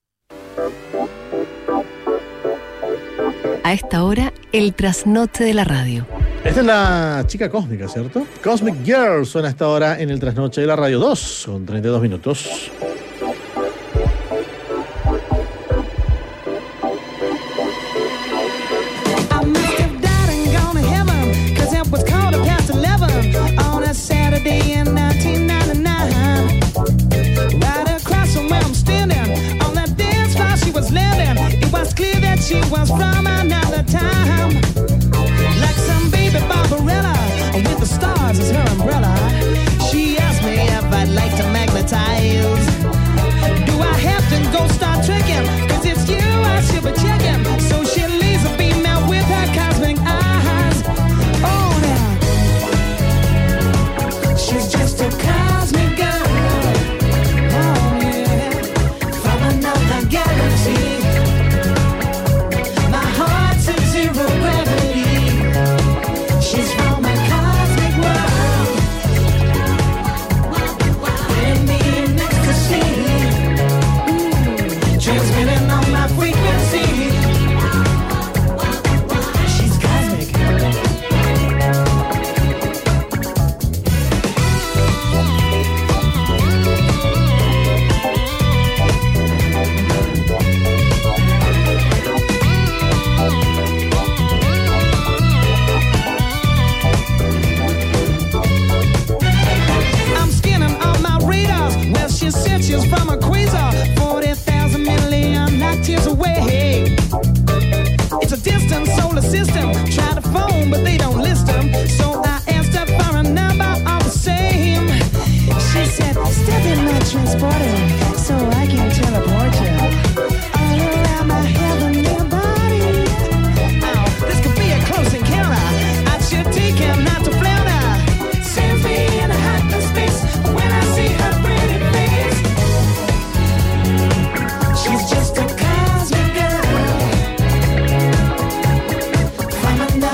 [SPEAKER 2] A esta hora, el trasnoche de la radio.
[SPEAKER 1] Esta es la chica cósmica, ¿cierto? Cosmic Girl suena a esta hora en el trasnoche de la radio. Dos con treinta y dos minutos.
[SPEAKER 17] She was from another time, like some baby Barbarella with the stars as her umbrella. She asked me if I'd like to magnetize. Do I have to go start tricking? Cause it's you I should be checking. So she leaves a beam out with her cosmic eyes. Oh now, she's just a cosmic girl. Oh yeah, from another galaxy. From a quasar, forty thousand million light years away. It's a distant solar system. Try to phone, but they don't list them. So I asked her for a number of the same. She said, step in my transporter so I can teleport you all around my heavenly body. Oh, this could be a close encounter. I should take him not to flounder. Sends me in a hot space when I see her pretty face. She's just a cosmic girl from another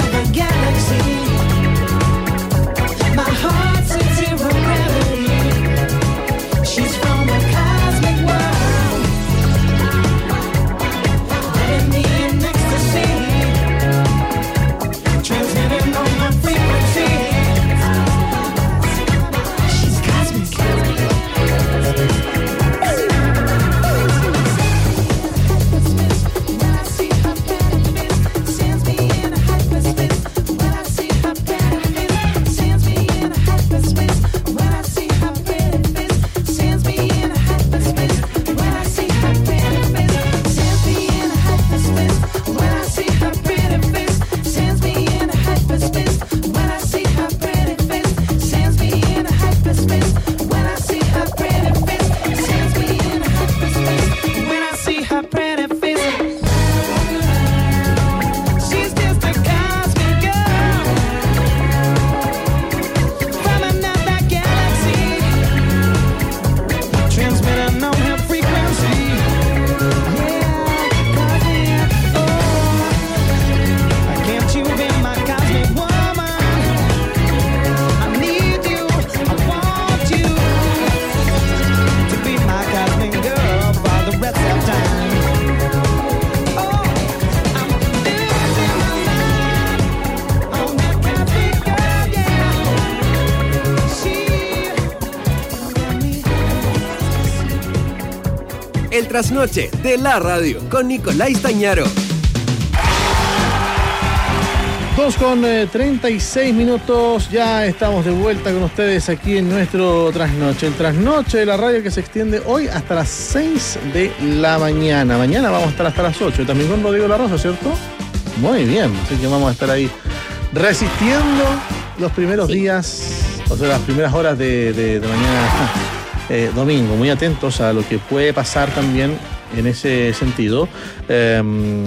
[SPEAKER 10] trasnoche de la radio con Nicolás Tañaro.
[SPEAKER 1] Dos con eh, treinta y seis minutos, ya estamos de vuelta con ustedes aquí en nuestro trasnoche. El trasnoche de la radio que se extiende hoy hasta las seis de la mañana. Mañana vamos a estar hasta las ocho, también con Rodrigo La Rosa, ¿cierto? Muy bien, así que vamos a estar ahí resistiendo los primeros sí. días, o sea, las primeras horas de, de, de mañana eh, domingo. Muy atentos a lo que puede pasar también en ese sentido, eh,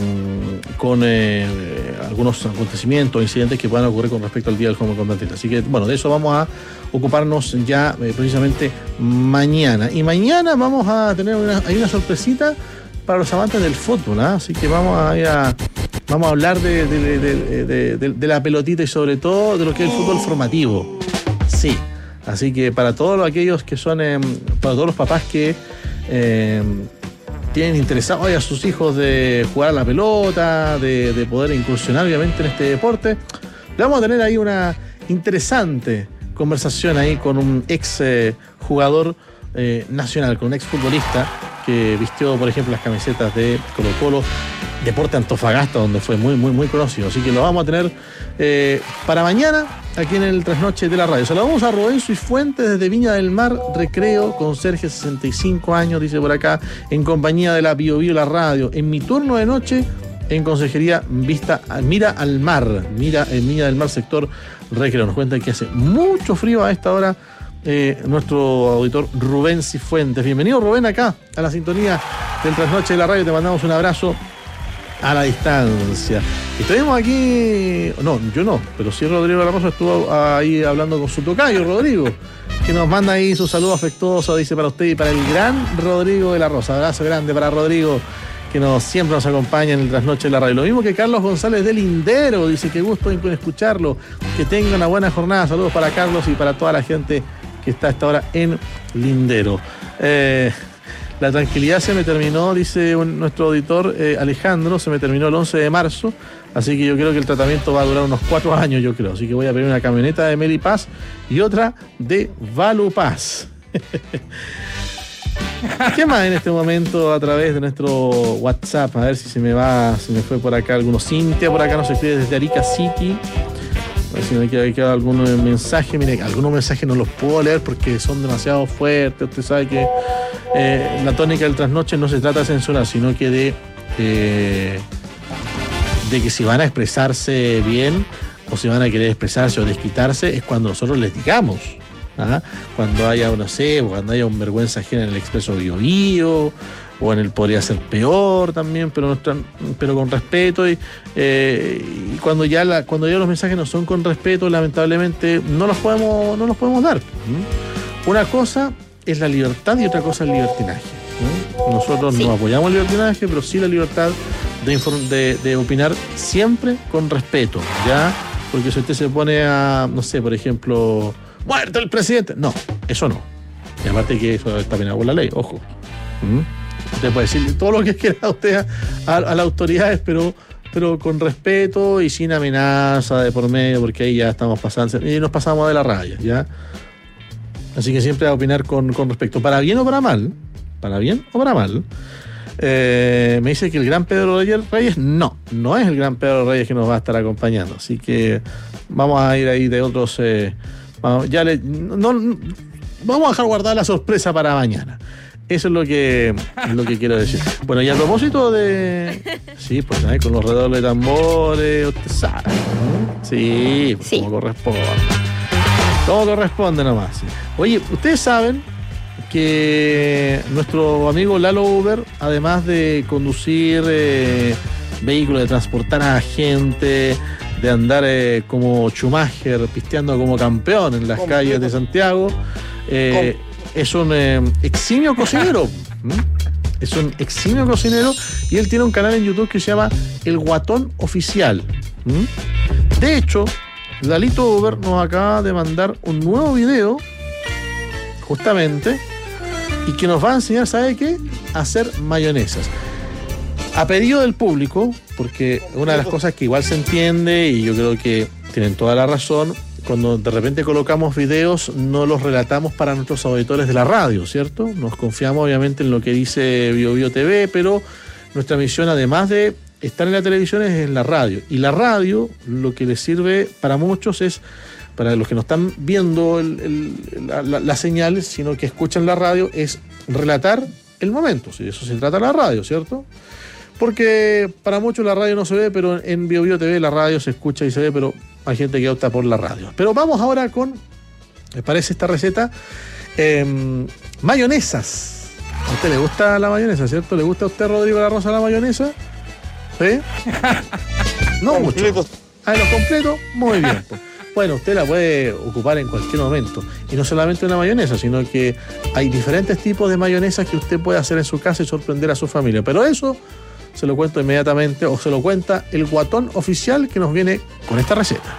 [SPEAKER 1] con eh, algunos acontecimientos, incidentes que puedan ocurrir con respecto al Día del Joven Combatente. Así que, bueno, de eso vamos a ocuparnos ya eh, precisamente mañana. Y mañana vamos a tener una, hay una sorpresita para los amantes del fútbol, ¿eh? Así que vamos a ir a, vamos a hablar de, de, de, de, de, de la pelotita y sobre todo de lo que es el fútbol formativo. Sí, así que para todos aquellos que son, eh, para todos los papás que eh, tienen interesados a sus hijos de jugar a la pelota, de, de poder incursionar obviamente en este deporte, le vamos a tener ahí una interesante conversación ahí con un ex eh, jugador eh, nacional, con un ex futbolista que vistió, por ejemplo, las camisetas de Colo Colo, Deporte Antofagasta, donde fue muy, muy, muy conocido. Así que lo vamos a tener eh, para mañana aquí en el Trasnoche de la Radio. Saludamos a Rubén Suifuentes desde Viña del Mar, Recreo, conserje, sesenta y cinco años, dice por acá, en compañía de la Bio Bio La Radio. En mi turno de noche, en consejería Vista, Mira al Mar, mira en Viña del Mar, sector Recreo. Nos cuenta que hace mucho frío a esta hora. Eh, nuestro auditor Rubén Cifuentes. Bienvenido, Rubén, acá a la sintonía del Trasnoche de la Radio. Te mandamos un abrazo a la distancia. Estuvimos aquí, no, yo no, pero sí Rodrigo de la Rosa estuvo ahí hablando con su tocayo, Rodrigo, que nos manda ahí su saludo afectuoso, dice, para usted y para el gran Rodrigo de la Rosa. Abrazo grande para Rodrigo, que nos, siempre nos acompaña en el Trasnoche de la Radio. Lo mismo que Carlos González de Lindero, dice, qué gusto en escucharlo, que tenga una buena jornada. Saludos para Carlos y para toda la gente que está a esta hora en Lindero. Eh, la tranquilidad se me terminó, dice un, nuestro auditor eh, Alejandro, se me terminó el once de marzo, así que yo creo que el tratamiento va a durar unos cuatro años, yo creo. Así que voy a pedir una camioneta de Melipaz y otra de Valupaz. ¿Qué más en este momento a través de nuestro WhatsApp? A ver si se me va, se me fue por acá alguno. Cintia por acá nos escribe desde Arica City. A ver si me queda, queda algún mensaje. Mire, algunos mensajes no los puedo leer porque son demasiado fuertes. Usted sabe que eh, la tónica del trasnoche no se trata de censurar, sino que de, eh, de que si van a expresarse bien o si van a querer expresarse o desquitarse, es cuando nosotros les digamos. ¿Ah? Cuando haya, no sé, cuando haya un vergüenza ajena en el Expreso Bio Bio, o en el Podría Ser Peor también, pero, no, pero con respeto, y, eh, y cuando ya la, cuando ya los mensajes no son con respeto, lamentablemente no los podemos, no los podemos dar. ¿Mm? Una cosa es la libertad y otra cosa es el libertinaje. ¿Mm? Nosotros sí. no apoyamos el libertinaje, pero sí la libertad de, de, de opinar siempre con respeto, ¿ya? Porque si usted se pone a, no sé, por ejemplo, ¡muerto el presidente! No, eso no. Y aparte que eso está penado por la ley, ojo. ¿Mm? Usted puede decir todo lo que quiera usted a, a, a las autoridades, pero, pero con respeto y sin amenaza de por medio, porque ahí ya estamos pasando, y nos pasamos de la raya, ¿ya? Así que siempre a opinar con, con respecto, para bien o para mal, para bien o para mal. Eh, me dice que el gran Pedro Reyes, no, no es el gran Pedro Reyes que nos va a estar acompañando, así que vamos a ir ahí de otros... Eh, vamos, ya le, no, no, vamos a dejar guardar la sorpresa para mañana. Eso es lo que, es lo que quiero decir. Bueno, y a propósito de... Sí, pues ¿sabes? Con los redobles de tambores, usted sabe, ¿no? Sí, pues sí. Como corresponde. Como corresponde nomás. Sí. Oye, ustedes saben que nuestro amigo Lalo Uber, además de conducir eh, vehículos, de transportar a gente, de andar eh, como Schumacher, pisteando como campeón en las ¿Cómo? calles de Santiago, eh, es un eh, eximio cocinero. ¿Mm? Es un eximio cocinero y él tiene un canal en YouTube que se llama El Guatón Oficial. ¿Mm? De hecho, Lalito Uber nos acaba de mandar un nuevo video, justamente, y que nos va a enseñar, ¿sabe qué? A hacer mayonesas. A pedido del público, porque una de las cosas que igual se entiende, y yo creo que tienen toda la razón, cuando de repente colocamos videos, no los relatamos para nuestros auditores de la radio, ¿cierto? Nos confiamos obviamente en lo que dice BioBio T V, pero nuestra misión, además de estar en la televisión, es en la radio. Y la radio, lo que les sirve para muchos es, para los que no están viendo el, el, la, la, la señal, sino que escuchan la radio, es relatar el momento. Si de eso se trata la radio, ¿cierto? Porque para muchos la radio no se ve, pero en BioBio T V la radio se escucha y se ve, pero hay gente que opta por la radio. Pero vamos ahora con, ¿les parece esta receta? Eh, mayonesas. ¿A usted le gusta la mayonesa, cierto? ¿Le gusta a usted, Rodrigo La Rosa, la mayonesa? ¿Sí? No mucho. Ah, lo completo, muy bien. Pues. Bueno, usted la puede ocupar en cualquier momento. Y no solamente una mayonesa, sino que hay diferentes tipos de mayonesas que usted puede hacer en su casa y sorprender a su familia. Pero eso se lo cuento inmediatamente, o se lo cuenta el Guatón Oficial, que nos viene con esta receta.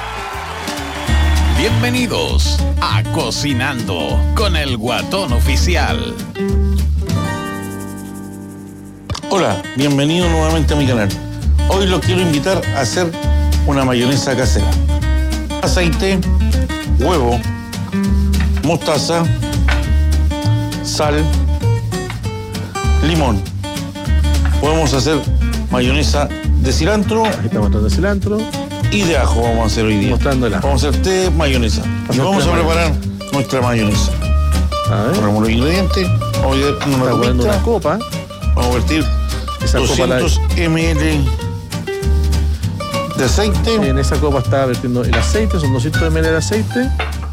[SPEAKER 18] Bienvenidos a Cocinando con el Guatón Oficial.
[SPEAKER 19] Hola, bienvenido nuevamente a mi canal. Hoy los quiero invitar a hacer una mayonesa casera. Aceite, huevo, mostaza, sal, limón. Podemos hacer mayonesa de cilantro.
[SPEAKER 1] Ahí está mostrando el cilantro.
[SPEAKER 19] Y de ajo vamos a hacer hoy día.
[SPEAKER 1] Mostrando el ajo.
[SPEAKER 19] Vamos a hacer té, mayonesa. Y vamos a preparar nuestra mayonesa.
[SPEAKER 1] A ver.
[SPEAKER 19] Ponemos los ingredientes. Vamos a ver una copita.
[SPEAKER 1] Una copa.
[SPEAKER 19] Vamos a vertir esa doscientos mililitros de aceite.
[SPEAKER 1] En esa copa está vertiendo el aceite, son doscientos mililitros de aceite.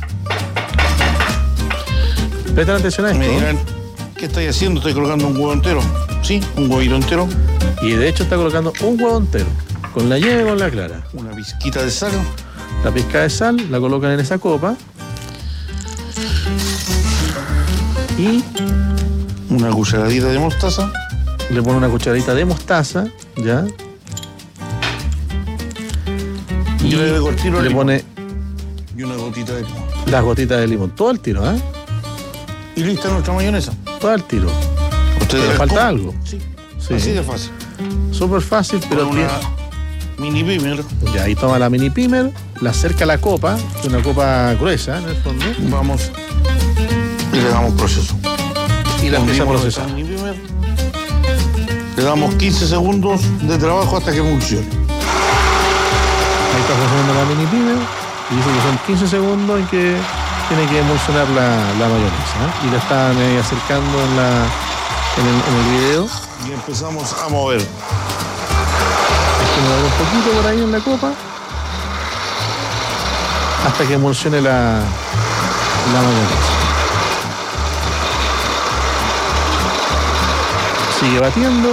[SPEAKER 1] Prestan atención a esto.
[SPEAKER 19] Me dirán, ¿qué estáis haciendo? Estoy colocando un huevo entero. Sí, un huevito entero.
[SPEAKER 1] Y de hecho está colocando un huevo entero. Con la yema y con la clara.
[SPEAKER 19] Una pizquita de sal.
[SPEAKER 1] La pizca de sal la colocan en esa copa. Y
[SPEAKER 19] una cucharadita de mostaza.
[SPEAKER 1] Le pone una cucharadita de mostaza, ¿ya?
[SPEAKER 19] Y le, el tiro
[SPEAKER 1] le pone
[SPEAKER 19] y una gotita de limón.
[SPEAKER 1] Las gotitas de limón, todo al tiro, ¿eh?
[SPEAKER 19] Y lista nuestra mayonesa.
[SPEAKER 1] Todo al tiro.
[SPEAKER 19] ¿Ustedes
[SPEAKER 1] ¿Le falta algo?
[SPEAKER 19] Sí.
[SPEAKER 1] Sí.
[SPEAKER 19] Así de fácil.
[SPEAKER 1] Súper fácil, pero
[SPEAKER 19] una
[SPEAKER 1] tiene...
[SPEAKER 19] mini pimer.
[SPEAKER 1] Ya, ahí toma la mini pimer, la acerca a la copa, que es una copa gruesa en el fondo.
[SPEAKER 19] Vamos y le damos proceso.
[SPEAKER 1] Y la empieza a procesar.
[SPEAKER 19] Le damos quince segundos de trabajo hasta que funcione.
[SPEAKER 1] Ahí está funcionando la mini pimer y dice que son quince segundos en que tiene que emulsionar la, la mayonesa, ¿eh? Y la están eh, acercando en, la, en, el, en el video.
[SPEAKER 19] Y empezamos a mover.
[SPEAKER 1] Hay que mover un poquito por ahí en la copa hasta que emulsione la, la mayonesa. Sigue batiendo.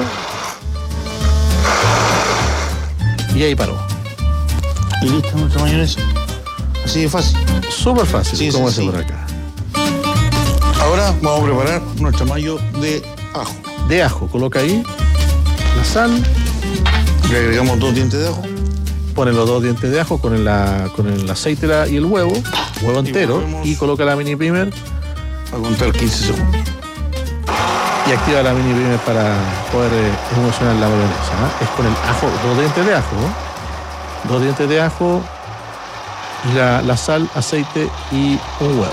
[SPEAKER 1] Y ahí paró.
[SPEAKER 19] Y lista nuestra mayonesa. Así de fácil.
[SPEAKER 1] Súper fácil,
[SPEAKER 19] sí,
[SPEAKER 1] como
[SPEAKER 19] sí,
[SPEAKER 1] hace
[SPEAKER 19] sí.
[SPEAKER 1] por acá.
[SPEAKER 19] Ahora vamos a preparar nuestra mayo de ajo.
[SPEAKER 1] De ajo, coloca ahí la sal.
[SPEAKER 19] Le agregamos dos dientes de ajo.
[SPEAKER 1] Pone los dos dientes de ajo con el, la, con el aceite la, y el huevo, huevo entero, y, y coloca la mini pimer.
[SPEAKER 19] A contar quince segundos.
[SPEAKER 1] Y activa la mini pimer para poder eh, emulsionar la mayonesa, ¿eh? Es con el ajo, dos dientes de ajo, ¿no? Dos dientes de ajo, y la, la sal, aceite y un huevo.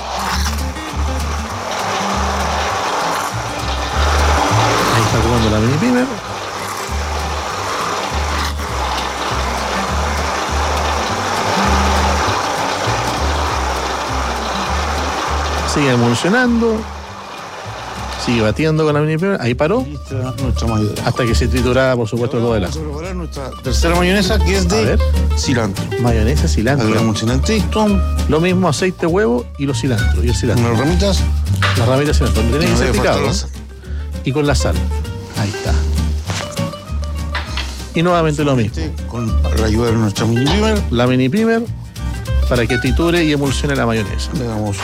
[SPEAKER 1] Ahí está jugando la mini pimer. Sigue emulsionando. Sigue batiendo con la mini pimer. Ahí paró. Hasta que se triturara, por supuesto, todo el ajo.
[SPEAKER 19] Vamos a preparar nuestra tercera mayonesa, que es de cilantro.
[SPEAKER 1] Mayonesa, cilantro.
[SPEAKER 19] Agregamos cilantrito.
[SPEAKER 1] Lo mismo, aceite, huevo y los cilantros. Y el cilantro.
[SPEAKER 19] Unas ramitas.
[SPEAKER 1] Las ramitas de cilantro. Tiene que ser picado.
[SPEAKER 19] La
[SPEAKER 1] y con la sal. Ahí está. Y nuevamente lo mismo.
[SPEAKER 19] Con la ayuda de nuestra mini pimer.
[SPEAKER 1] La mini pimer para que triture y emulsione la mayonesa.
[SPEAKER 19] Le damos.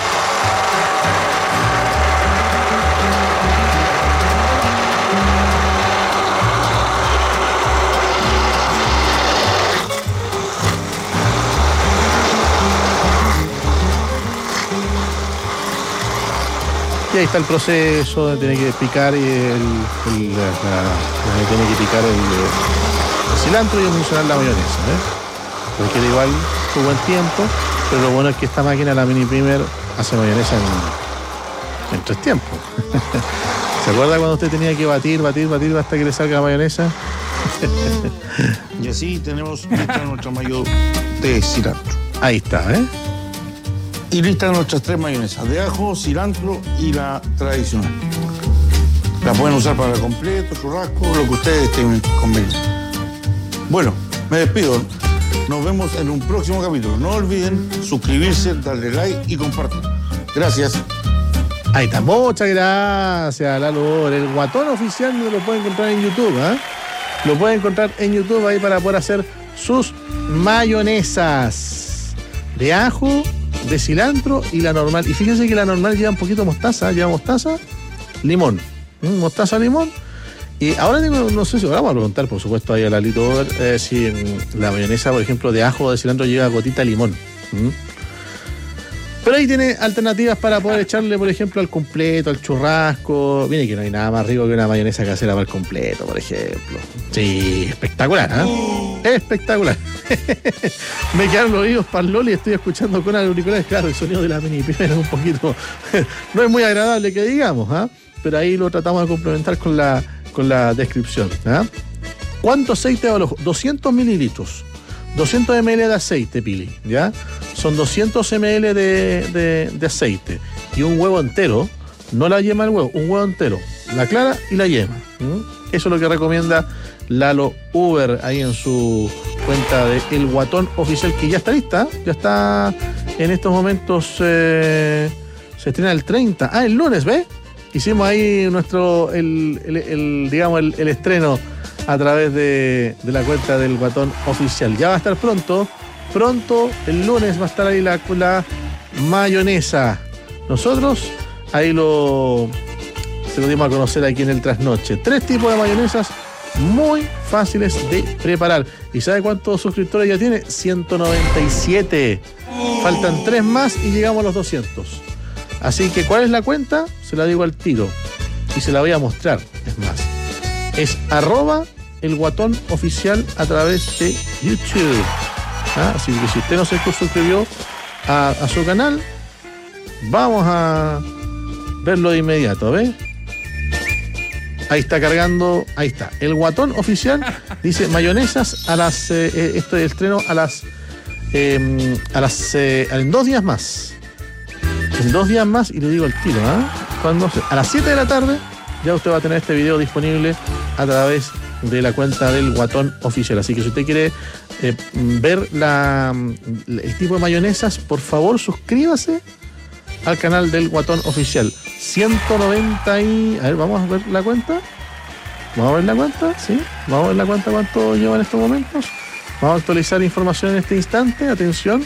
[SPEAKER 1] Y ahí está el proceso, tiene que picar y el, el, la, la, tiene que picar el, el cilantro y emulsionar la mayonesa, ¿eh? Requiere igual su buen tiempo. Pero lo bueno es que esta máquina, la Mini Primer, hace mayonesa en, en tres tiempos. ¿Se acuerda cuando usted tenía que batir, batir, batir hasta que le salga la mayonesa?
[SPEAKER 19] Y así tenemos lista nuestra mayo de cilantro.
[SPEAKER 1] Ahí está, ¿eh?
[SPEAKER 19] Y listas nuestras tres mayonesas, de ajo, cilantro y la tradicional. La pueden usar para completo, churrasco, lo que ustedes tengan conveniente. Bueno, me despido. Nos vemos en un próximo capítulo. No olviden suscribirse, darle like y compartir. Gracias.
[SPEAKER 1] Ahí está, muchas gracias, Lalo. El Guatón Oficial no lo puede encontrar en YouTube, ¿eh? Lo puede encontrar en YouTube ahí para poder hacer sus mayonesas de ajo, de cilantro y la normal. Y fíjense que la normal lleva un poquito de mostaza, lleva mostaza, limón. ¿Mm? Mostaza, limón. Y ahora tengo, no sé si ahora vamos a preguntar, por supuesto, ahí a Lalito, eh, si la mayonesa, por ejemplo, de ajo o de cilantro lleva gotita de limón. ¿Mm? Pero ahí tiene alternativas para poder echarle, por ejemplo, al completo, al churrasco. Mire que no hay nada más rico que una mayonesa casera para el completo, por ejemplo. Sí, espectacular, ¿eh? Oh. Espectacular. Me quedaron los oídos para Loli y estoy escuchando con auriculares. Claro, el sonido de la Mini Primer es un poquito... no es muy agradable que digamos, ¿ah? ¿eh? Pero ahí lo tratamos de complementar con la, con la descripción. ¿eh? ¿Cuánto aceite va? doscientos mililitros. doscientos mililitros de aceite, Pili, ¿ya? Son doscientos mililitros de, de, de aceite y un huevo entero, no la yema del huevo, un huevo entero, la clara y la yema. ¿Mm? Eso es lo que recomienda Lalo Uber ahí en su cuenta de El Guatón Oficial, que ya está lista, ya está en estos momentos, eh, se estrena el treinta, ah, el lunes, ¿ves? Hicimos ahí nuestro, el, el, el digamos, el, el estreno a través de, de la cuenta del Guatón Oficial. Ya va a estar pronto, pronto, el lunes va a estar ahí la, la mayonesa. Nosotros ahí lo se lo dimos a conocer aquí en el Trasnoche. Tres tipos de mayonesas muy fáciles de preparar. ¿Y sabe cuántos suscriptores ya tiene? ciento noventa y siete. Faltan tres más y llegamos a los doscientos. Así que, ¿cuál es la cuenta? Se la digo al tiro. Y se la voy a mostrar, es más. Es arroba el Guatón Oficial a través de YouTube. ¿Ah? Así que si usted no se suscribió a, a su canal, vamos a verlo de inmediato, ¿ves? Ahí está cargando, ahí está. El Guatón Oficial dice mayonesas a las, eh, esto es el estreno a las, eh, a las, eh, en dos días más. En dos días más, y le digo el tiro, ¿ah? ¿eh? Cuando a las siete de la tarde ya usted va a tener este video disponible a través de la cuenta del Guatón Oficial. Así que si usted quiere eh, ver la, el tipo de mayonesas, por favor suscríbase al canal del Guatón Oficial. ciento noventa y... A ver, vamos a ver la cuenta. Vamos a ver la cuenta, ¿sí? Vamos a ver la cuenta cuánto lleva en estos momentos. Vamos a actualizar información en este instante. Atención.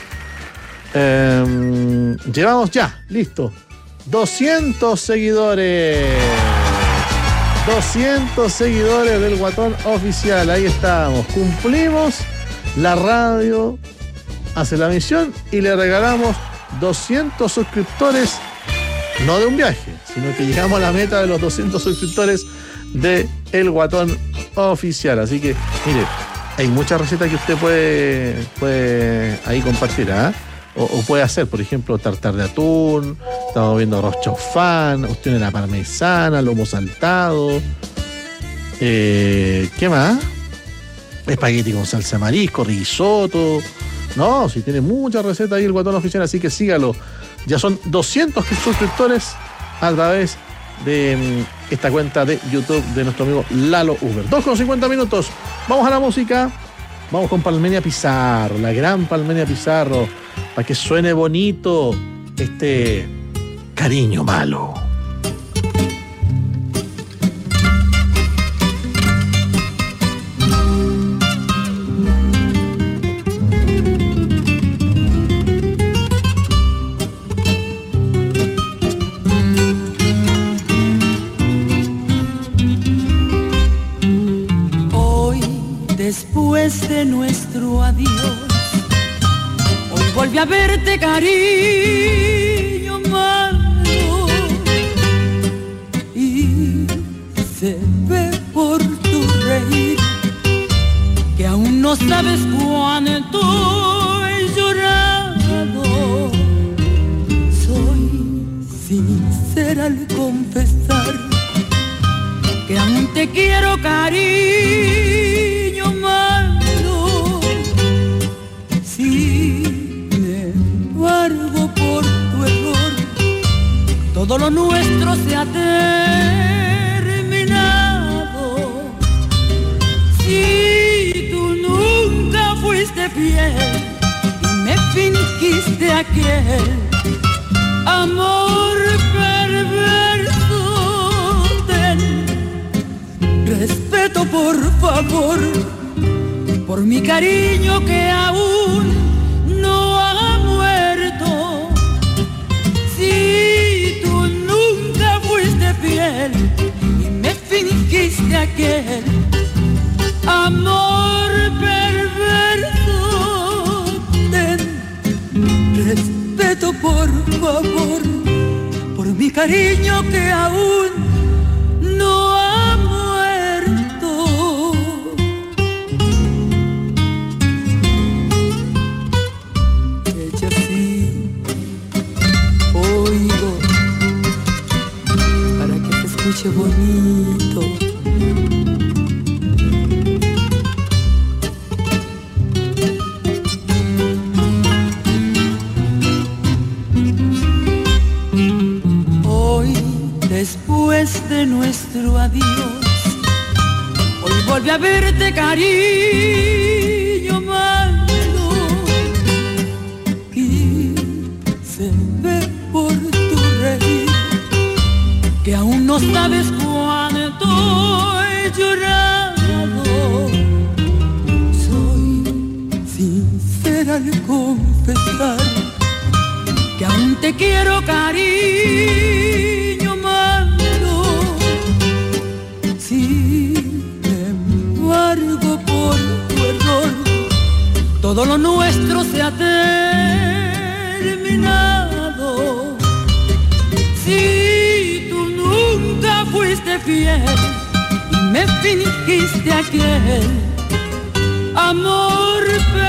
[SPEAKER 1] Eh, llevamos ya, listo, doscientos seguidores. doscientos seguidores del Guatón Oficial. Ahí estamos. Cumplimos. La radio hace la misión y le regalamos doscientos suscriptores. No de un viaje, sino que llegamos a la meta de los doscientos suscriptores de El Guatón Oficial. Así que, mire, hay muchas recetas que usted puede, puede ahí compartir, ¿eh? O, o puede hacer, por ejemplo, tartar de atún, estamos viendo arroz chaufán, opciones de la parmesana, lomo saltado, eh, ¿qué más? Espagueti con salsa de marisco, risotto. No, si tiene muchas recetas ahí El Guatón Oficial, así que sígalo. Ya son doscientos suscriptores a través de um, esta cuenta de YouTube de nuestro amigo Lalo Uber. dos con cincuenta minutos, vamos a la música. Vamos con Palmenia Pizarro, la gran Palmenia Pizarro, para que suene bonito este cariño malo.
[SPEAKER 20] Después de nuestro adiós, hoy volví a verte, cariño malo, y se ve por tu reír que aún no sabes cuánto he llorado. todo lo nuestro se ha terminado. Si tú nunca fuiste fiel y me fingiste aquel amor perverso, ten respeto por favor por mi cariño que aún no ha muerto. Si tú nunca fuiste fiel y me fingiste aquel amor perverso, ten respeto por favor por mi cariño que aún no ha muerto. Hecho así, oigo, para que se escuche bonito. Después de nuestro adiós, hoy volví a verte, cariño malo, y se ve por tu reír que aún no sabes cuánto he llorado. Soy sincera al confesar que aún te quiero, cariño malo. Sin embargo, por tu error, todo lo nuestro se ha terminado. Si tú nunca fuiste fiel y me fingiste aquel amor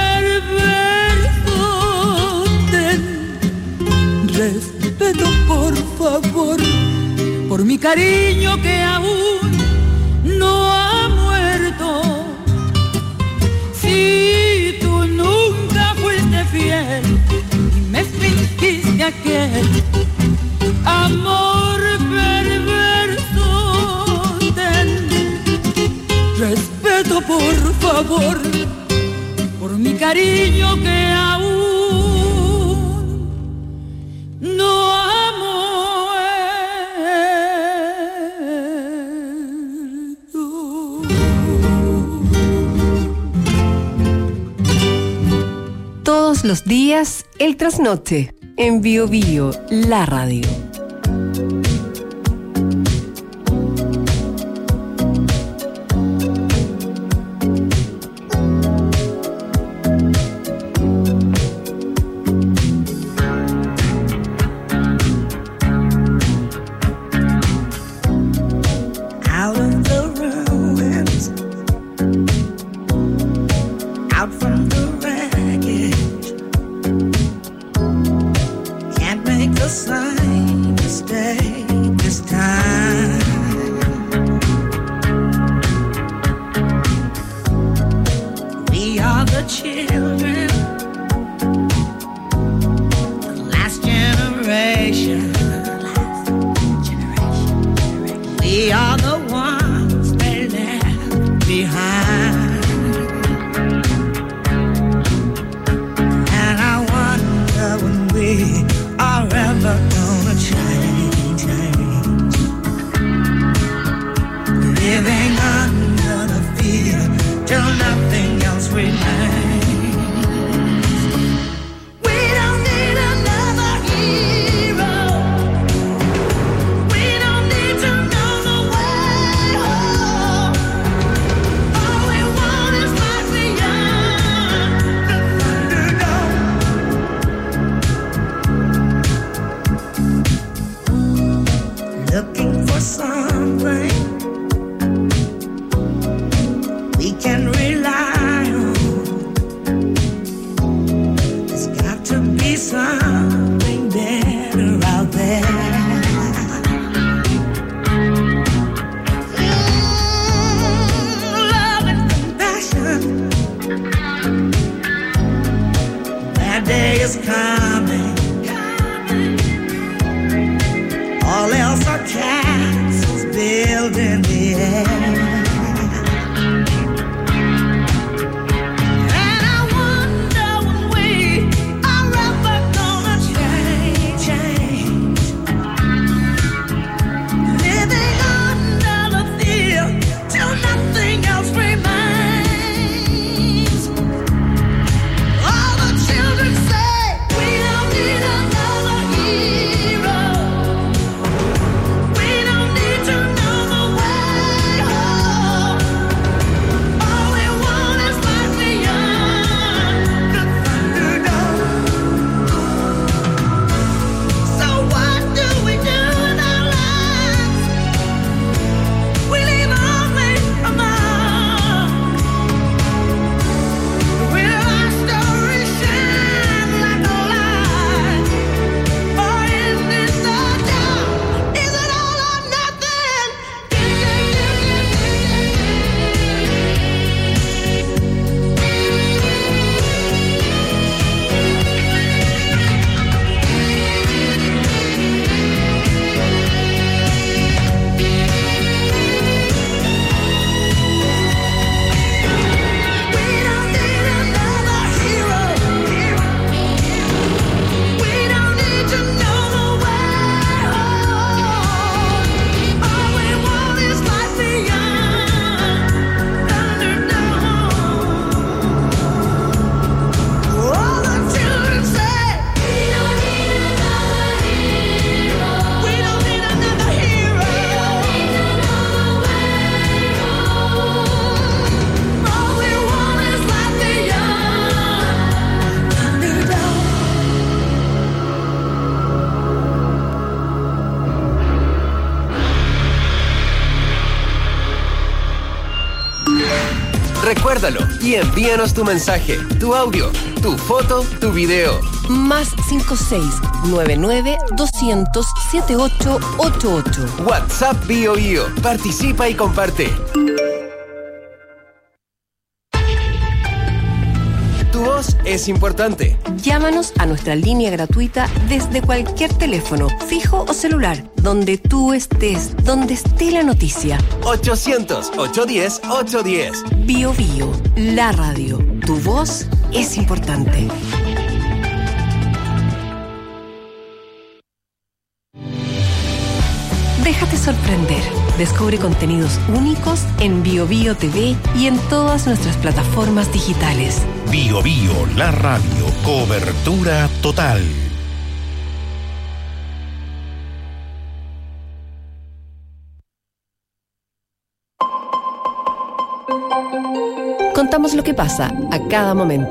[SPEAKER 20] perverso, ten respeto por favor por mi cariño que aún no ha muerto. Si tú nunca fuiste fiel y me fingiste aquel amor perverso, ten respeto por favor por mi cariño que aún no ha muerto.
[SPEAKER 2] Todos los días, el trasnoche, en Bio Bio, la radio.
[SPEAKER 10] Recuérdalo y envíanos tu mensaje, tu audio, tu foto, tu video.
[SPEAKER 2] Más cinco seis nueve nueve doscientos setenta y ocho ochenta y ocho.
[SPEAKER 10] WhatsApp Bio Bio. Participa y comparte. Tu voz es importante.
[SPEAKER 2] Llámanos a nuestra línea gratuita desde cualquier teléfono, fijo o celular, donde tú estés, donde esté la noticia.
[SPEAKER 10] ochocientos, ochocientos diez, ochocientos diez.
[SPEAKER 2] Bio Bio, la radio. Tu voz es importante. Déjate sorprender. Descubre contenidos únicos en Bio Bio T V y en todas nuestras plataformas digitales.
[SPEAKER 3] Bio Bio, la radio. Cobertura total.
[SPEAKER 2] Contamos lo que pasa a cada momento.